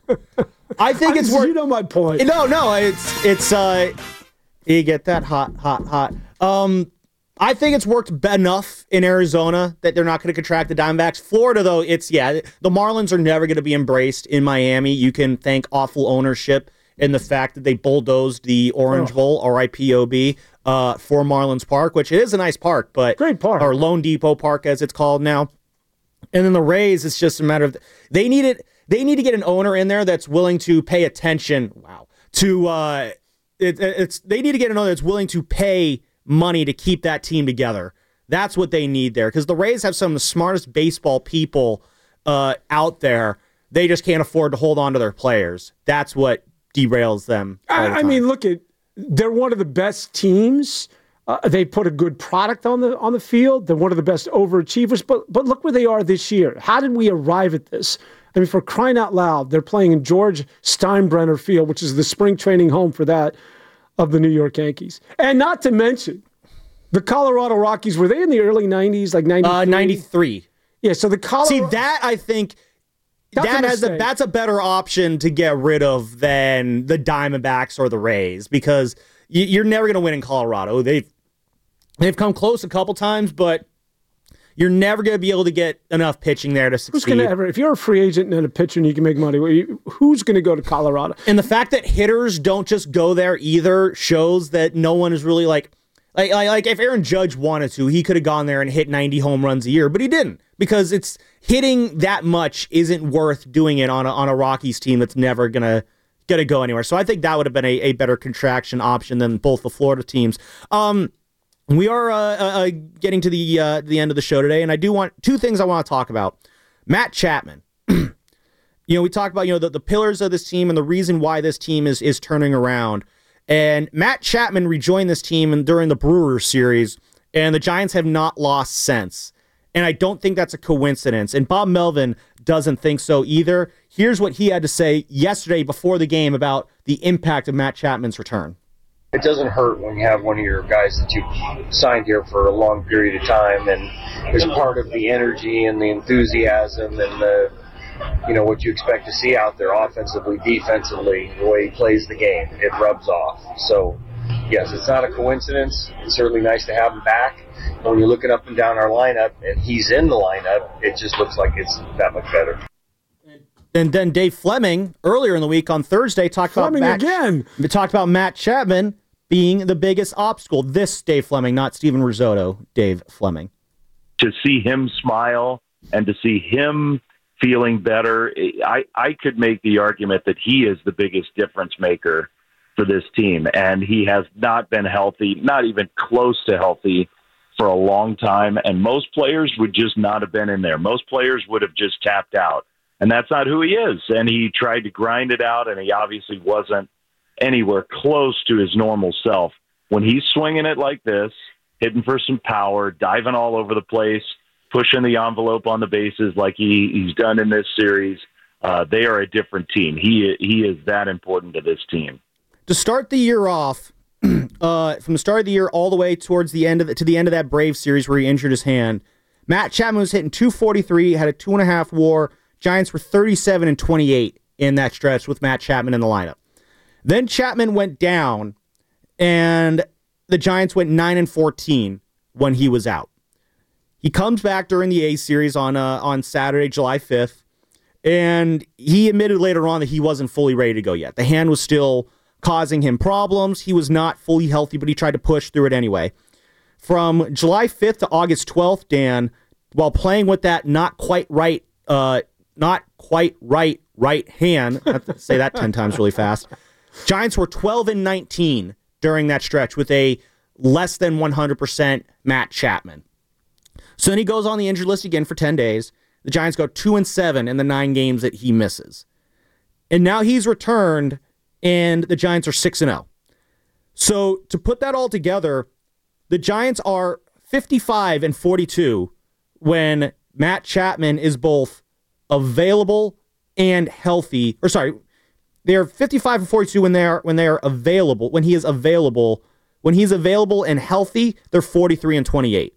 I think I it's just- worth. you know my point. No, no, it's it's. uh You get that hot, hot, hot. Um, I think it's worked be- enough in Arizona that they're not going to contract the Diamondbacks. Florida, though, it's yeah. The Marlins are never going to be embraced in Miami. You can thank awful ownership and the fact that they bulldozed the Orange Oh. Bowl, R I P O B, uh, for Marlins Park, which it is a nice park, but great park, or Lone Depot Park as it's called now. And then the Rays, it's just a matter of they need it. They need to get an owner in there that's willing to pay attention. Wow, to. Uh, It, it's they need to get another that's willing to pay money to keep that team together. That's what they need there, because the Rays have some of the smartest baseball people uh, out there. they just can't afford to hold on to their players. That's what derails them. I, I mean, look at they're one of the best teams. Uh, they put a good product on the on the field. They're one of the best overachievers. But but look where they are this year. How did we arrive at this? I mean, for crying out loud, they're playing in George Steinbrenner Field, which is the spring training home for that of the New York Yankees. And not to mention, the Colorado Rockies, were they in the early nineties, like ninety-three? Uh, ninety-three. Yeah, so the Colorado... See, that, I think, that's, that a has a, that's a better option to get rid of than the Diamondbacks or the Rays, because you, you're never going to win in Colorado. They've, they've come close a couple times, but you're never going to be able to get enough pitching there to succeed. Who's going to ever, if you're a free agent and a pitcher and you can make money, who's going to go to Colorado? And the fact that hitters don't just go there either shows that no one is really like, like, like, like if Aaron Judge wanted to, he could have gone there and hit ninety home runs a year, but he didn't, because it's hitting that much isn't worth doing it on a, on a Rockies team that's never going to going to go anywhere. So I think that would have been a, a better contraction option than both the Florida teams. Um, We are uh, uh, getting to the uh, the end of the show today, and I do want two things I want to talk about. Matt Chapman. you know, we talked about you know the, the pillars of this team and the reason why this team is is turning around. And Matt Chapman rejoined this team during the Brewers series, and the Giants have not lost since. And I don't think that's a coincidence. And Bob Melvin doesn't think so either. Here's what he had to say yesterday before the game about the impact of Matt Chapman's return. It doesn't hurt when you have one of your guys that you've signed here for a long period of time, and is part of the energy and the enthusiasm and the, you know, what you expect to see out there offensively, defensively, the way he plays the game. It rubs off. So, yes, it's not a coincidence. It's certainly nice to have him back. And when you're looking up and down our lineup and he's in the lineup, it just looks like it's that much better. And then Dave Fleming, earlier in the week on Thursday, talked Fleming about Matt, again. talked about Matt Chapman being the biggest obstacle. This Dave Fleming, not Steven Risotto, Dave Fleming. To see him smile and to see him feeling better, I, I could make the argument that he is the biggest difference maker for this team. And he has not been healthy, not even close to healthy, for a long time. And most players would just not have been in there. Most players would have just tapped out. And that's not who he is. And he tried to grind it out, and he obviously wasn't anywhere close to his normal self. When he's swinging it like this, hitting for some power, diving all over the place, pushing the envelope on the bases like he, he's done in this series, uh, they are a different team. He he is that important to this team. To start the year off, uh, from the start of the year all the way towards the end of the, to the end of that Braves series where he injured his hand, Matt Chapman was hitting two forty-three, had a two and a half WAR. Giants were thirty-seven and twenty-eight in that stretch with Matt Chapman in the lineup. Then Chapman went down, and the Giants went nine and fourteen when he was out. He comes back during the A's series on uh, on Saturday, July fifth, and he admitted later on that he wasn't fully ready to go yet. The hand was still causing him problems. He was not fully healthy, but he tried to push through it anyway. From July fifth to August twelfth, Dan, while playing with that not quite right, uh, not quite right right hand, I have to say that ten times really fast, Giants were twelve and nineteen during that stretch with a less than one hundred percent Matt Chapman. So then he goes on the injured list again for ten days. The Giants go two and seven in the nine games that he misses. And now he's returned, and the Giants are six and oh. So to put that all together, the Giants are fifty-five and forty-two when Matt Chapman is both available and healthy. Or sorry, they're fifty-five and forty-two when they are when they are available. When he is available, when he's available and healthy, they're forty-three and twenty-eight.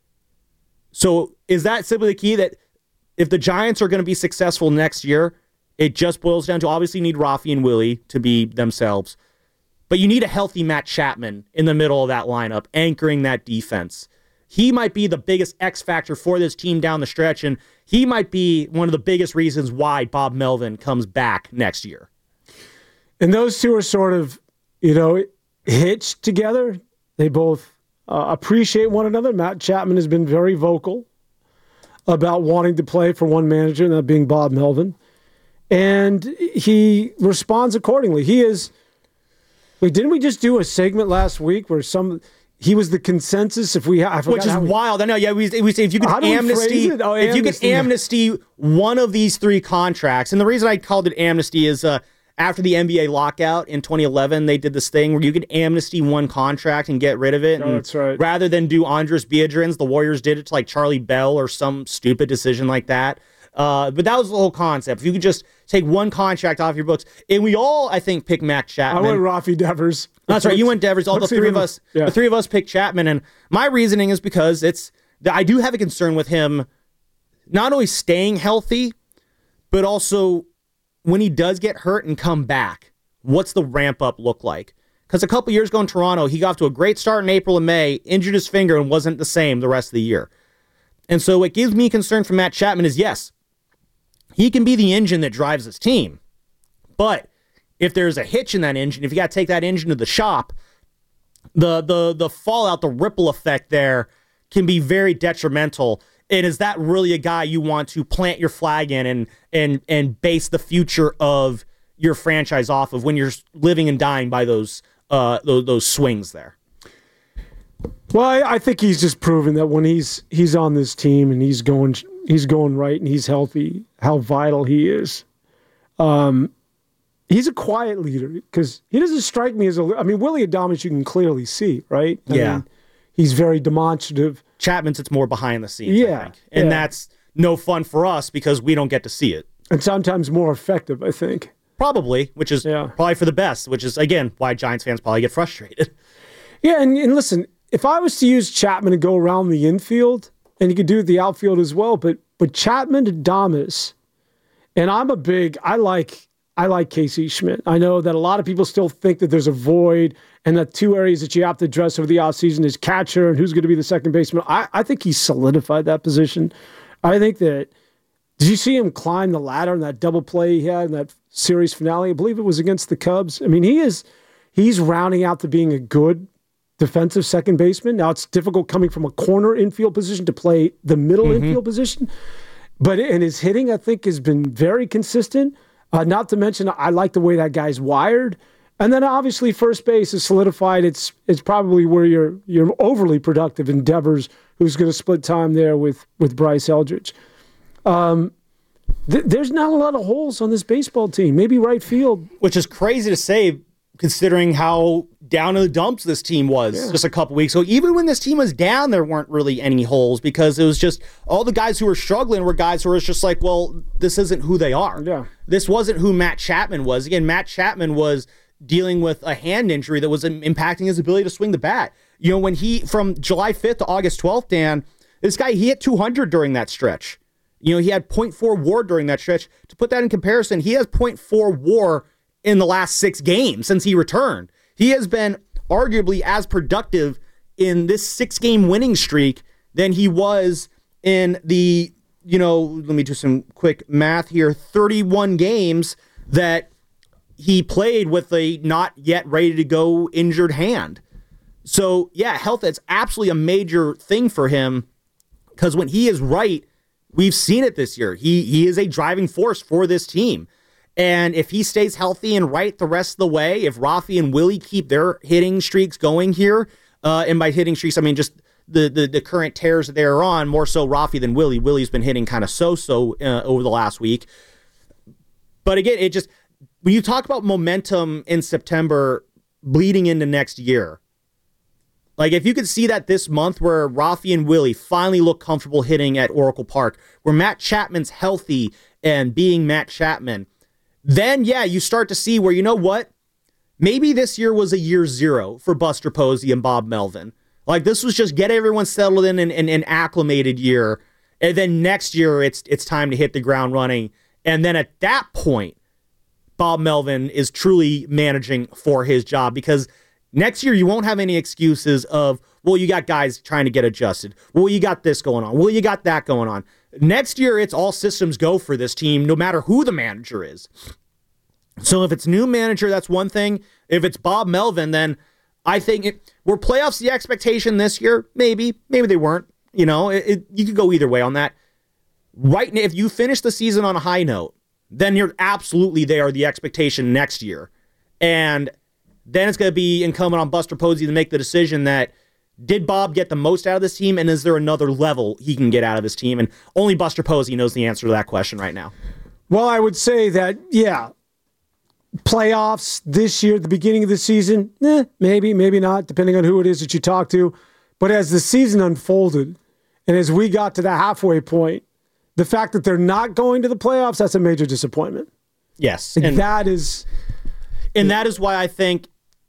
So is that simply the key, that if the Giants are going to be successful next year, it just boils down to obviously you need Rafi and Willie to be themselves, but you need a healthy Matt Chapman in the middle of that lineup, anchoring that defense. He might be the biggest X factor for this team down the stretch, and he might be one of the biggest reasons why Bob Melvin comes back next year. And those two are sort of, you know, hitched together. They both uh, appreciate one another. Matt Chapman has been very vocal about wanting to play for one manager, and that being Bob Melvin. And he responds accordingly. He is, wait, didn't we just do a segment last week where some, he was the consensus. If we, I which is we, wild. I know. Yeah, we, we say if you could how do we amnesty, phrase it? Oh, if you could amnesty. amnesty one of these three contracts, and the reason I called it amnesty is uh, after the N B A lockout in twenty eleven, they did this thing where you could amnesty one contract and get rid of it. Oh, and that's right. Rather than do Andres Biedrins, the Warriors did it to like Charlie Bell or some stupid decision like that. Uh, but that was the whole concept. If you could just take one contract off your books, and we all, I think, picked Matt Chapman. I went Rafi Devers. That's right. You went Devers. All the three of us, yeah. the three of us picked Chapman, and my reasoning is because it's. I do have a concern with him, not only staying healthy, but also when he does get hurt and come back, what's the ramp up look like? Because a couple years ago in Toronto, he got off to a great start in April and May, injured his finger, and wasn't the same the rest of the year. And so what gives me concern for Matt Chapman is yes, he can be the engine that drives his team, but if there's a hitch in that engine, if you got to take that engine to the shop, the the the fallout, the ripple effect there can be very detrimental. And is that really a guy you want to plant your flag in and and and base the future of your franchise off of when you're living and dying by those uh those, those swings there? Well, I, I think he's just proven that when he's he's on this team and he's going he's going right and he's healthy, how vital he is. Um, he's a quiet leader because he doesn't strike me as a. I mean, Willie Adames you can clearly see, right? I yeah, mean, he's very demonstrative. Chapman's it's more behind the scenes, yeah, I think. And yeah. that's no fun for us because we don't get to see it. And sometimes more effective, I think. Probably, which is yeah. probably for the best, which is, again, why Giants fans probably get frustrated. Yeah, and, and listen, if I was to use Chapman to go around the infield, and you could do the outfield as well, but but Chapman to Adames, and I'm a big, I like I like Casey Schmidt. I know that a lot of people still think that there's a void and that two areas that you have to address over the offseason is catcher and who's going to be the second baseman. I, I think he's solidified that position. I think that, did you see him climb the ladder in that double play he had in that series finale? I believe it was against the Cubs. I mean, he is, he's rounding out to being a good defensive second baseman. Now, it's difficult coming from a corner infield position to play the middle mm-hmm. infield position. But and his hitting, I think, has been very consistent. Uh, not to mention, I like the way that guy's wired. And then obviously first base is solidified. It's it's probably where you're you're overly productive in Devers, who's going to split time there with, with Bryce Eldridge. Um, th- there's not a lot of holes on this baseball team. Maybe right field. Which is crazy to say considering how down in the dumps this team was yeah. just a couple weeks ago. Even when this team was down, there weren't really any holes because it was just all the guys who were struggling were guys who were just like, well, this isn't who they are. Yeah. This wasn't who Matt Chapman was. Again, Matt Chapman was dealing with a hand injury that was impacting his ability to swing the bat. You know, when he, from July fifth to August twelfth, Dan, this guy, he hit two hundred during that stretch. You know, he had point four WAR during that stretch. To put that in comparison, he has point four WAR in the last six games since he returned. He has been arguably as productive in this six-game winning streak than he was in the, you know, let me do some quick math here, thirty-one games that he played with a not yet ready to go injured hand. So, yeah, health is absolutely a major thing for him because when he is right, we've seen it this year. He he is a driving force for this team. And if he stays healthy and right the rest of the way, if Rafi and Willie keep their hitting streaks going here, uh, and by hitting streaks, I mean just the, the, the current tears that they're on, more so Rafi than Willie. Willie's been hitting kind of so-so uh, over the last week. But again, it just, when you talk about momentum in September bleeding into next year, like if you could see that this month where Rafi and Willie finally look comfortable hitting at Oracle Park, where Matt Chapman's healthy and being Matt Chapman, then, yeah, you start to see where, you know what? Maybe this year was a year zero for Buster Posey and Bob Melvin. Like, this was just get everyone settled in and, and, and acclimated year. And then next year, it's it's time to hit the ground running. And then at that point, Bob Melvin is truly managing for his job because next year, you won't have any excuses of, well, you got guys trying to get adjusted. Well, you got this going on. Well, you got that going on. Next year, it's all systems go for this team, no matter who the manager is. So if it's new manager, that's one thing. If it's Bob Melvin, then I think it, were playoffs the expectation this year? Maybe. Maybe they weren't. You know, it, it, you could go either way on that. Right now, if you finish the season on a high note, then you're absolutely there, the expectation next year. And then it's going to be incumbent on Buster Posey to make the decision that Did Bob get the most out of this team, and is there another level he can get out of this team? And only Buster Posey knows the answer to that question right now. Well, I would say that, yeah, playoffs this year, at the beginning of the season, eh, maybe, maybe not, depending on who it is that you talk to. But as the season unfolded, and as we got to the halfway point, the fact that they're not going to the playoffs, that's a major disappointment. Yes. Like and that is... And that is why I think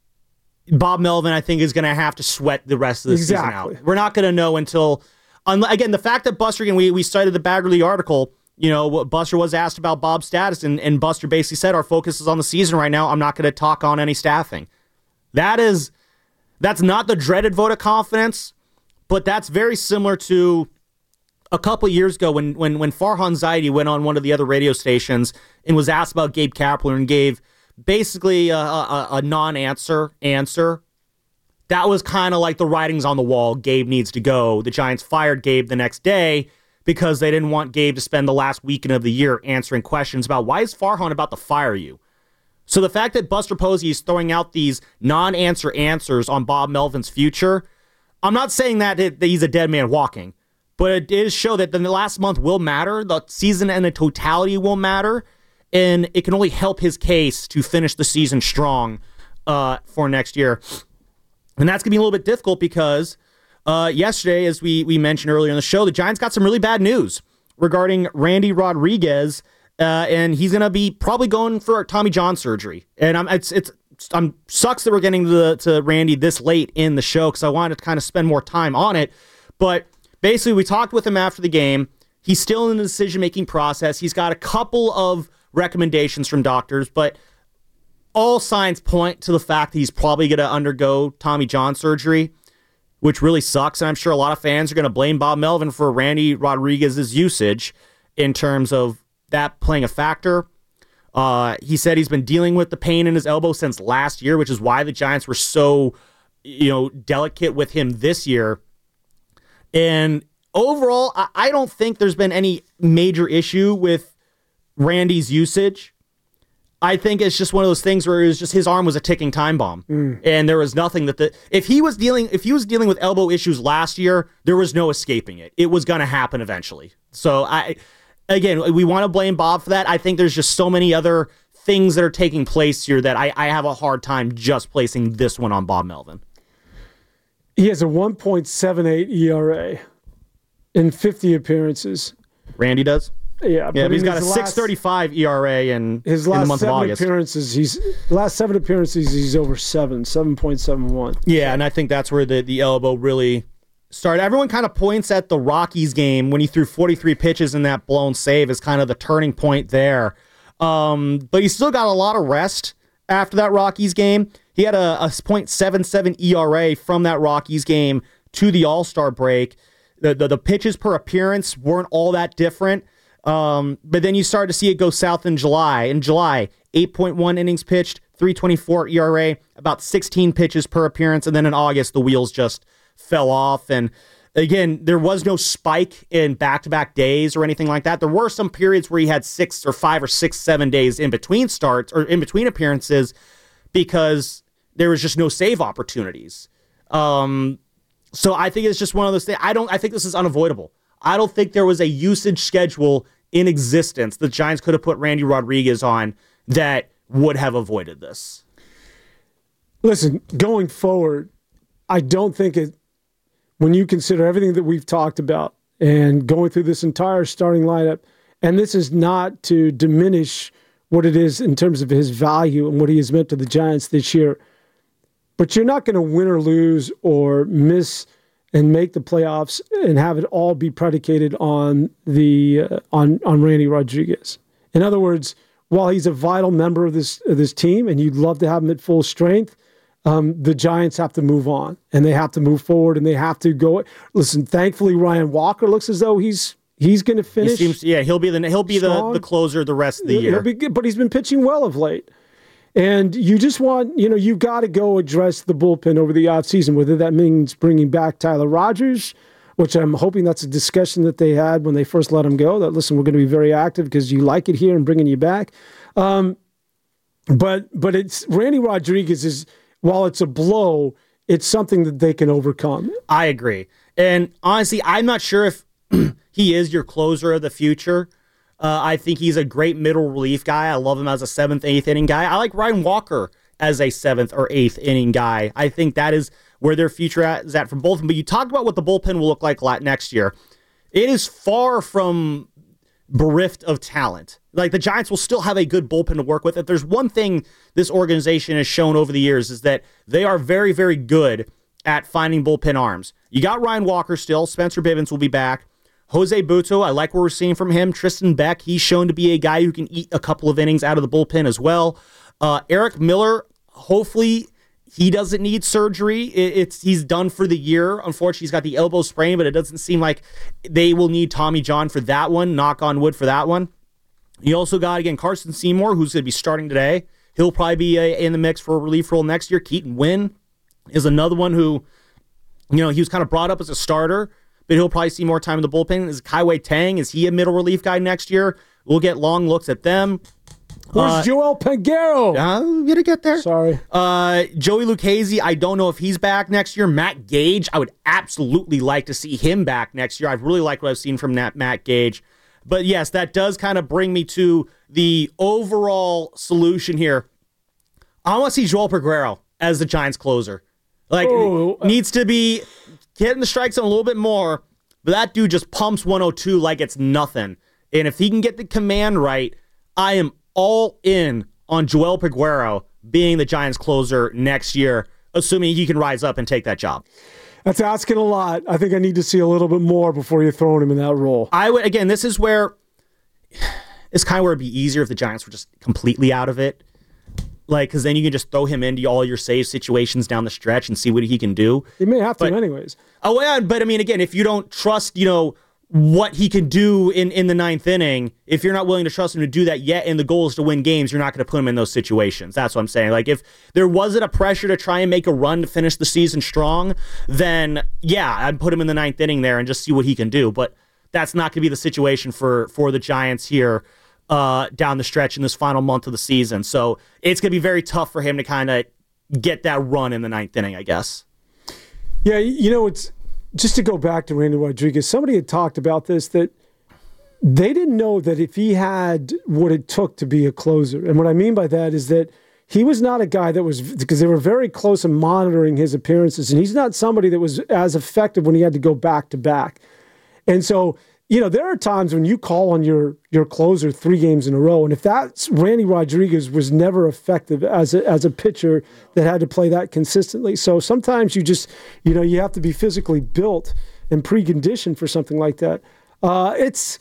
Bob Melvin, I think, is going to have to sweat the rest of the exactly. season out. We're not going to know until, again, the fact that Buster, again, we, we cited the Baggerly article, you know, Buster was asked about Bob's status, and, and Buster basically said, our focus is on the season right now. I'm not going to talk on any staffing. That is, that's not the dreaded vote of confidence, but that's very similar to a couple of years ago when, when, when Farhan Zaidi went on one of the other radio stations and was asked about Gabe Kapler and gave basically a, a, a non-answer answer. That was kind of like the writings on the wall. Gabe needs to go. The Giants fired Gabe the next day because they didn't want Gabe to spend the last weekend of the year answering questions about why is Farhan about to fire you. So the fact that Buster Posey is throwing out these non-answer answers on Bob Melvin's future, I'm not saying that, it, that he's a dead man walking, but it is show that the last month will matter. The season and the totality will matter. And it can only help his case to finish the season strong uh, for next year. And that's going to be a little bit difficult because uh, yesterday, as we, we mentioned earlier in the show, the Giants got some really bad news regarding Randy Rodriguez, uh, and he's going to be probably going for Tommy John surgery. And I'm, it's it's I'm sucks that we're getting to, the, to Randy this late in the show because I wanted to kind of spend more time on it. But basically, we talked with him after the game. He's still in the decision-making process. He's got a couple of recommendations from doctors, but all signs point to the fact that he's probably going to undergo Tommy John surgery, which really sucks. And I'm sure a lot of fans are going to blame Bob Melvin for Randy Rodriguez's usage in terms of that playing a factor. Uh, he said he's been dealing with the pain in his elbow since last year, which is why the Giants were so, you know, delicate with him this year. And overall, I, I don't think there's been any major issue with Randy's usage. I think it's just one of those things where it was just his arm was a ticking time bomb, mm. and there was nothing that the if he was dealing if he was dealing with elbow issues last year, there was no escaping it. It was going to happen eventually. So I, again, we want to blame Bob for that. I think there's just so many other things that are taking place here that I, I have a hard time just placing this one on Bob Melvin. He has a one point seven eight E R A in fifty appearances. Randy does. Yeah, yeah, but he's got a six thirty-five E R A in, his in last the month seven of August. Appearances, he's last seven appearances, he's over seven, seven point seven one. Yeah, and I think that's where the, the elbow really started. Everyone kind of points at the Rockies game when he threw forty-three pitches in that blown save as kind of the turning point there. Um, but he still got a lot of rest after that Rockies game. He had a, a point seven seven E R A from that Rockies game to the All-Star break. The, the, the pitches per appearance weren't all that different. Um, but then you started to see it go south in July. In July, eight point one innings pitched, three twenty-four E R A, about sixteen pitches per appearance. And then in August, the wheels just fell off. And again, there was no spike in back-to-back days or anything like that. There were some periods where he had six or five or six, seven days in between starts or in between appearances because there was just no save opportunities. Um, so I think it's just one of those things. I don't, I think this is unavoidable. I don't think there was a usage schedule in existence the Giants could have put Randy Rodriguez on that would have avoided this. Listen, going forward, I don't think it, when you consider everything that we've talked about and going through this entire starting lineup, and this is not to diminish what it is in terms of his value and what he has meant to the Giants this year, but you're not going to win or lose or miss and make the playoffs and have it all be predicated on the uh, on on Randy Rodriguez. In other words, while he's a vital member of this of this team, and you'd love to have him at full strength, um, the Giants have to move on and they have to move forward and they have to go. Listen, thankfully, Ryan Walker looks as though he's he's going to finish. He seems, yeah, he'll be the he'll be the, the closer the rest of the year. He'll be good, but he's been pitching well of late. And you just want, you know, you've got to go address the bullpen over the offseason, whether that means bringing back Tyler Rogers, which I'm hoping that's a discussion that they had when they first let him go, that, listen, we're going to be very active because you like it here and bringing you back. Um, but but it's Randy Rodriguez is, while it's a blow, it's something that they can overcome. I agree. And honestly, I'm not sure if he is your closer of the future. Uh, I think he's a great middle relief guy. I love him as a seventh, eighth inning guy. I like Ryan Walker as a seventh or eighth inning guy. I think that is where their future is at from both of them. But you talked about what the bullpen will look like next year. It is far from bereft of talent. Like, the Giants will still have a good bullpen to work with. If there's one thing this organization has shown over the years is that they are very, very good at finding bullpen arms. You got Ryan Walker still. Spencer Bivens will be back. Jose Butto, I like what we're seeing from him. Tristan Beck, he's shown to be a guy who can eat a couple of innings out of the bullpen as well. Uh, Eric Miller, hopefully he doesn't need surgery. It, it's he's done for the year. Unfortunately, he's got the elbow sprain, but it doesn't seem like they will need Tommy John for that one. Knock on wood for that one. You also got, again, Carson Seymour, who's going to be starting today. He'll probably be uh, in the mix for a relief role next year. Keaton Wynn is another one who, you know, he was kind of brought up as a starter, but he'll probably see more time in the bullpen. Is Kaiwei Tang, is he a middle relief guy next year? We'll get long looks at them. Where's uh, Joel Pangaro? I'm going to get there. Sorry. Uh, Joey Lucchesi, I don't know if he's back next year. Matt Gage, I would absolutely like to see him back next year. I really like what I've seen from Matt, Matt Gage. But yes, that does kind of bring me to the overall solution here. I want to see Joel Peguero as the Giants closer. Like, oh. needs to be hitting the strike zone a little bit more, but that dude just pumps one oh two like it's nothing. And if he can get the command right, I am all in on Joel Peguero being the Giants closer next year, assuming he can rise up and take that job. That's asking a lot. I think I need to see a little bit more before you're throwing him in that role. I would, again, this is where it's kind of where it'd be easier if the Giants were just completely out of it. Like, because then you can just throw him into all your save situations down the stretch and see what he can do. You may have to but, anyways. Oh, yeah, but I mean, again, if you don't trust, you know, what he can do in, in the ninth inning, if you're not willing to trust him to do that yet, and the goal is to win games, you're not going to put him in those situations. That's what I'm saying. Like, if there wasn't a pressure to try and make a run to finish the season strong, then yeah, I'd put him in the ninth inning there and just see what he can do. But that's not going to be the situation for, for the Giants here uh, down the stretch in this final month of the season. So it's going to be very tough for him to kind of get that run in the ninth inning, I guess. Yeah, you know, it's just to go back to Randy Rodriguez, somebody had talked about this, that they didn't know that if he had what it took to be a closer. And what I mean by that is that he was not a guy that was, because they were very close in monitoring his appearances, and he's not somebody that was as effective when he had to go back to back. And so, you know, there are times when you call on your your closer three games in a row, and if that's Randy Rodriguez was never effective as a, as a pitcher that had to play that consistently. So sometimes you just, you know, you have to be physically built and preconditioned for something like that. Uh, it's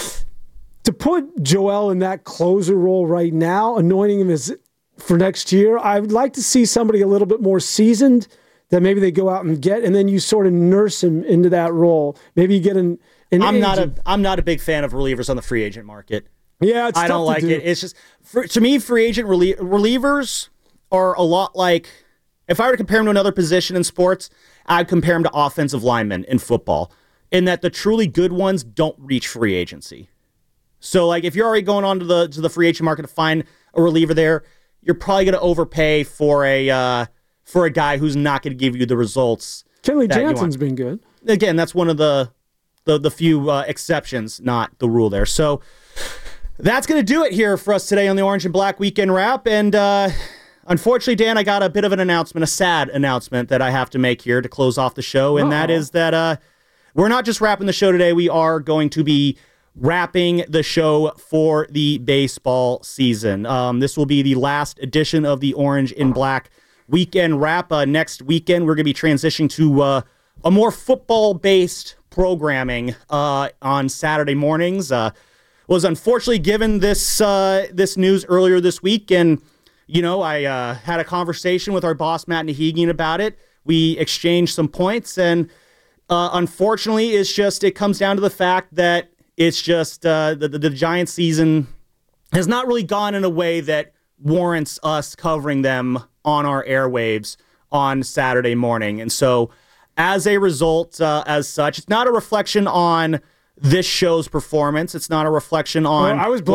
to put Joel in that closer role right now, anointing him as for next year. I would like to see somebody a little bit more seasoned that maybe they go out and get, and then you sort of nurse him into that role. Maybe you get an. an I'm not agent. a I'm not a big fan of relievers on the free agent market. Yeah, it's I don't like do. it. It's just for, to me, free agent relie- relievers are a lot like, if I were to compare them to another position in sports, I'd compare them to offensive linemen in football, in that the truly good ones don't reach free agency. So, like, if you're already going on to the to the free agent market to find a reliever there, you're probably going to overpay for a uh, for a guy who's not going to give you the results. Kenley Jansen's been good. Again, that's one of the the, the few uh, exceptions, not the rule there. So that's going to do it here for us today on the Orange and Black Weekend Wrap. And uh, unfortunately, Dan, I got a bit of an announcement, a sad announcement that I have to make here to close off the show. And Uh-oh. that is that uh, we're not just wrapping the show today. We are going to be wrapping the show for the baseball season. Um, this will be the last edition of the Orange and Black Weekend Wrap. Uh, next weekend, we're going to be transitioning to uh, a more football-based programming uh, on Saturday mornings. Uh, was unfortunately given this uh, this news earlier this week, and you know I uh, had a conversation with our boss Matt Nahigian about it. We exchanged some points, and uh, unfortunately, it's just it comes down to the fact that it's just uh, the, the the Giants season has not really gone in a way that warrants us covering them on our airwaves on Saturday morning, and so. As a result, uh, as such, it's not a reflection on this show's performance. It's not a reflection on. Well, I was blaming. What,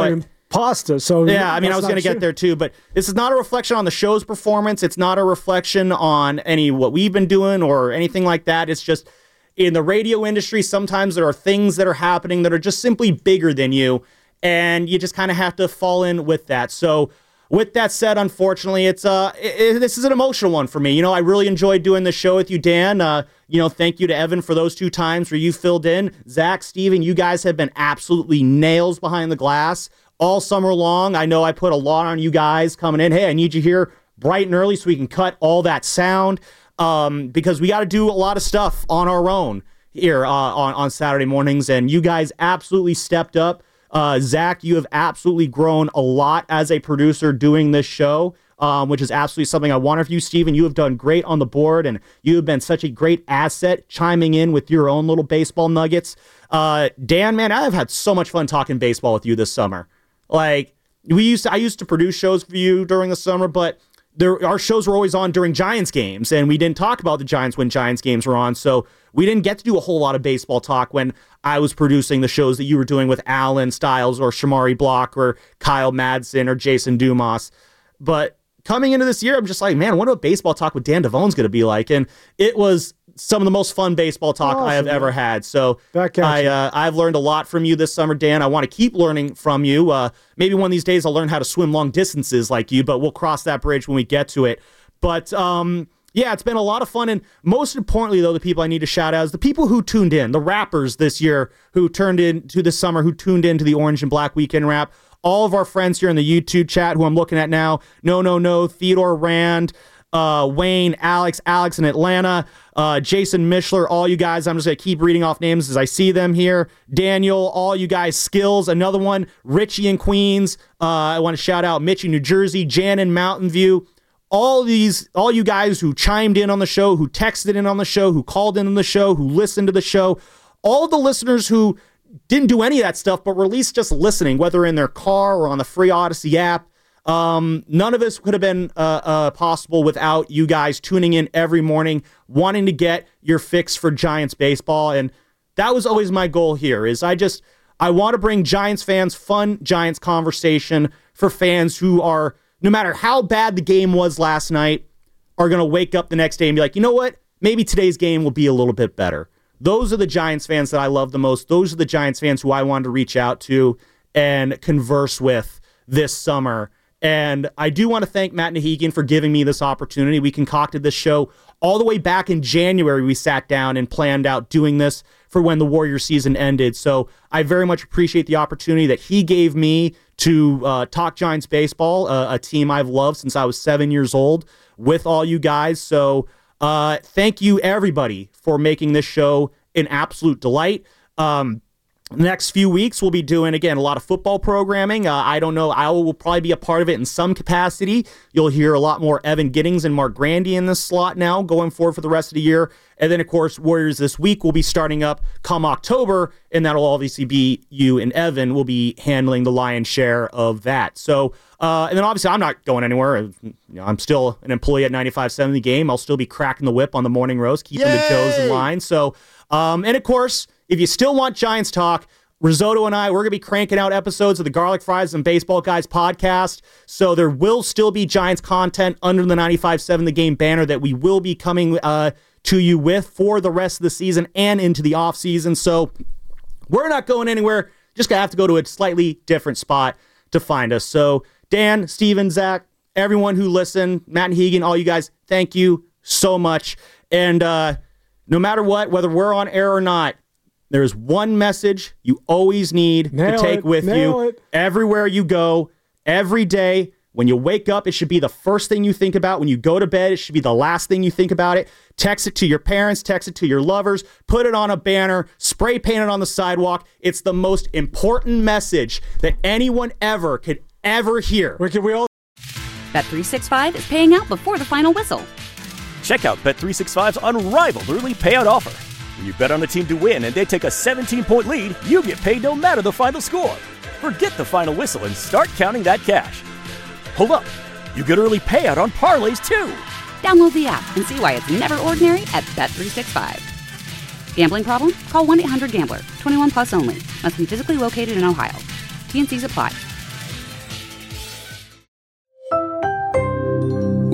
pasta. So yeah, I mean, I was going to true. get there too, but this is not a reflection on the show's performance. It's not a reflection on any what we've been doing or anything like that. It's just in the radio industry, sometimes there are things that are happening that are just simply bigger than you, and you just kind of have to fall in with that. So with that said, unfortunately, it's uh, it, it, this is an emotional one for me. You know, I really enjoyed doing the show with you, Dan. Uh, you know, thank you to Evan for those two times where you filled in. Zach, Steven, you guys have been absolutely nails behind the glass all summer long. I know I put a lot on you guys coming in. Hey, I need you here bright and early so we can cut all that sound um, because we got to do a lot of stuff on our own here uh, on, on Saturday mornings, and you guys absolutely stepped up. Uh, Zach, you have absolutely grown a lot as a producer doing this show, um, which is absolutely something I want of you. Steven, you have done great on the board, and you have been such a great asset chiming in with your own little baseball nuggets. Uh, Dan, man, I've had so much fun talking baseball with you this summer. Like, we used to, I used to produce shows for you during the summer, but there, our shows were always on during Giants games, and we didn't talk about the Giants when Giants games were on, so we didn't get to do a whole lot of baseball talk when I was producing the shows that you were doing with Alan Stiles or Shamari Block or Kyle Madsen or Jason Dumas. But coming into this year, I'm just like, man, what a baseball talk with Dan Devone's going to be like, and it was some of the most fun baseball talk awesome, I have ever had. So I, uh, I've learned a lot from you this summer, Dan. I want to keep learning from you. Uh, maybe one of these days I'll learn how to swim long distances like you, but we'll cross that bridge when we get to it. But um, yeah, it's been a lot of fun. And most importantly, though, the people I need to shout out is the people who tuned in, the rappers this year who turned in to this summer, who tuned into the Orange and Black Weekend Wrap. All of our friends here in the YouTube chat who I'm looking at now, No, No, No, Theodore Rand, Uh, Wayne, Alex, Alex in Atlanta, uh, Jason Mishler, all you guys. I'm just going to keep reading off names as I see them here. Daniel, all you guys, Skills, another one, Richie in Queens. Uh, I want to shout out Mitch in New Jersey, Jan in Mountain View. All these, all you guys who chimed in on the show, who texted in on the show, who called in on the show, who listened to the show, all the listeners who didn't do any of that stuff, but were at least just listening, whether in their car or on the free Odyssey app. Um, none of this could have been uh, uh, possible without you guys tuning in every morning, wanting to get your fix for Giants baseball. And that was always my goal here is I just, I want to bring Giants fans fun Giants conversation for fans who are, no matter how bad the game was last night, are going to wake up the next day and be like, you know what? Maybe today's game will be a little bit better. Those are the Giants fans that I love the most. Those are the Giants fans who I wanted to reach out to and converse with this summer. And I do want to thank Matt Nahigian for giving me this opportunity. We concocted this show all the way back in January. We sat down and planned out doing this for when the Warriors season ended. So I very much appreciate the opportunity that he gave me to uh, talk Giants baseball, uh, a team I've loved since I was seven years old, with all you guys. So uh, thank you, everybody, for making this show an absolute delight. Um, The next few weeks, we'll be doing, again, a lot of football programming. Uh, I don't know. I will probably be a part of it in some capacity. You'll hear a lot more Evan Giddings and Mark Grandy in this slot now going forward for the rest of the year. And then, of course, Warriors This Week will be starting up come October, and that'll obviously be you and Evan will be handling the lion's share of that. So, uh, and then obviously I'm not going anywhere. You know, I'm still an employee at ninety-five seven The Game. I'll still be cracking the whip on the morning roast, keeping Yay! the Joes in line. So, um, and of course, if you still want Giants talk, Risotto and I, we're going to be cranking out episodes of the Garlic Fries and Baseball Guys podcast. So there will still be Giants content under the ninety-five seven The Game banner that we will be coming uh, to you with for the rest of the season and into the offseason. So we're not going anywhere. Just going to have to go to a slightly different spot to find us. So Dan, Steven, Zach, everyone who listened, Matt and Hegan, all you guys, thank you so much. And uh, no matter what, whether we're on air or not, there's one message you always need Nail to take it. with Nail you it. everywhere you go, every day. When you wake up, it should be the first thing you think about. When you go to bed, it should be the last thing you think about it. Text it to your parents, text it to your lovers, put it on a banner, spray paint it on the sidewalk. It's the most important message that anyone ever could ever hear. Wait, can we all? Bet three sixty-five is paying out before the final whistle. Check out Bet three sixty-five's unrivaled early payout offer. When you bet on a team to win and they take a seventeen-point lead, you get paid no matter the final score. Forget the final whistle and start counting that cash. Hold up. You get early payout on parlays, too. Download the app and see why it's never ordinary at Bet three sixty-five. Gambling problem? Call one eight hundred gambler. twenty-one plus only. Must be physically located in Ohio. T and C's apply.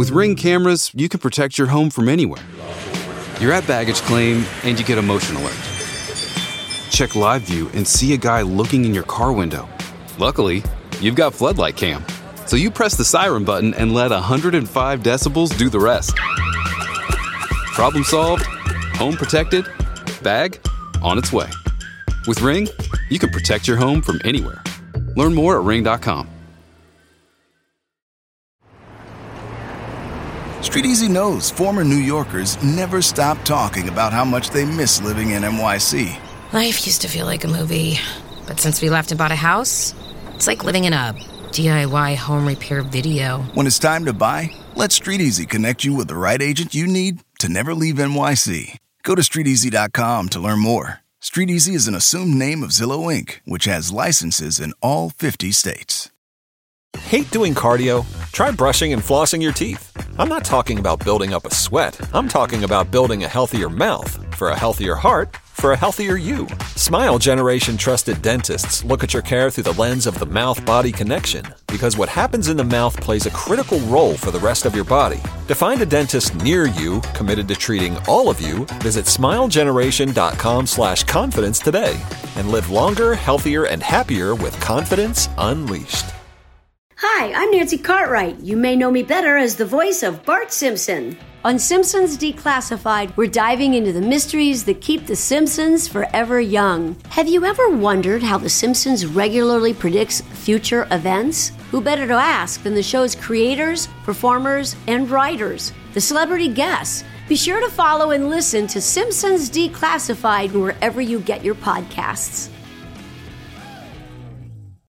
With Ring cameras, you can protect your home from anywhere. You're at baggage claim and you get a motion alert. Check live view and see a guy looking in your car window. Luckily, you've got floodlight cam. So you press the siren button and let one hundred five decibels do the rest. Problem solved, home protected, bag on its way. With Ring, you can protect your home from anywhere. Learn more at ring dot com. Street Easy knows former New Yorkers never stop talking about how much they miss living in N Y C. Life used to feel like a movie, but since we left and bought a house, it's like living in a D I Y home repair video. When it's time to buy, let Street Easy connect you with the right agent you need to never leave N Y C. Go to street easy dot com to learn more. Street Easy is an assumed name of Zillow Incorporated, which has licenses in all fifty states. Hate doing cardio? Try brushing and flossing your teeth. I'm not talking about building up a sweat. I'm talking about building a healthier mouth. For a healthier heart, for a healthier you. Smile Generation trusted dentists look at your care through the lens of the mouth-body connection, because what happens in the mouth plays a critical role for the rest of your body. To find a dentist near you committed to treating all of you, visit smile generation dot com slash confidence today and live longer, healthier, and happier with confidence unleashed. Hi, I'm Nancy Cartwright. You may know me better as the voice of Bart Simpson. On Simpsons Declassified, we're diving into the mysteries that keep The Simpsons forever young. Have you ever wondered how The Simpsons regularly predicts future events? Who better to ask than the show's creators, performers, and writers, the celebrity guests? Be sure to follow and listen to Simpsons Declassified wherever you get your podcasts.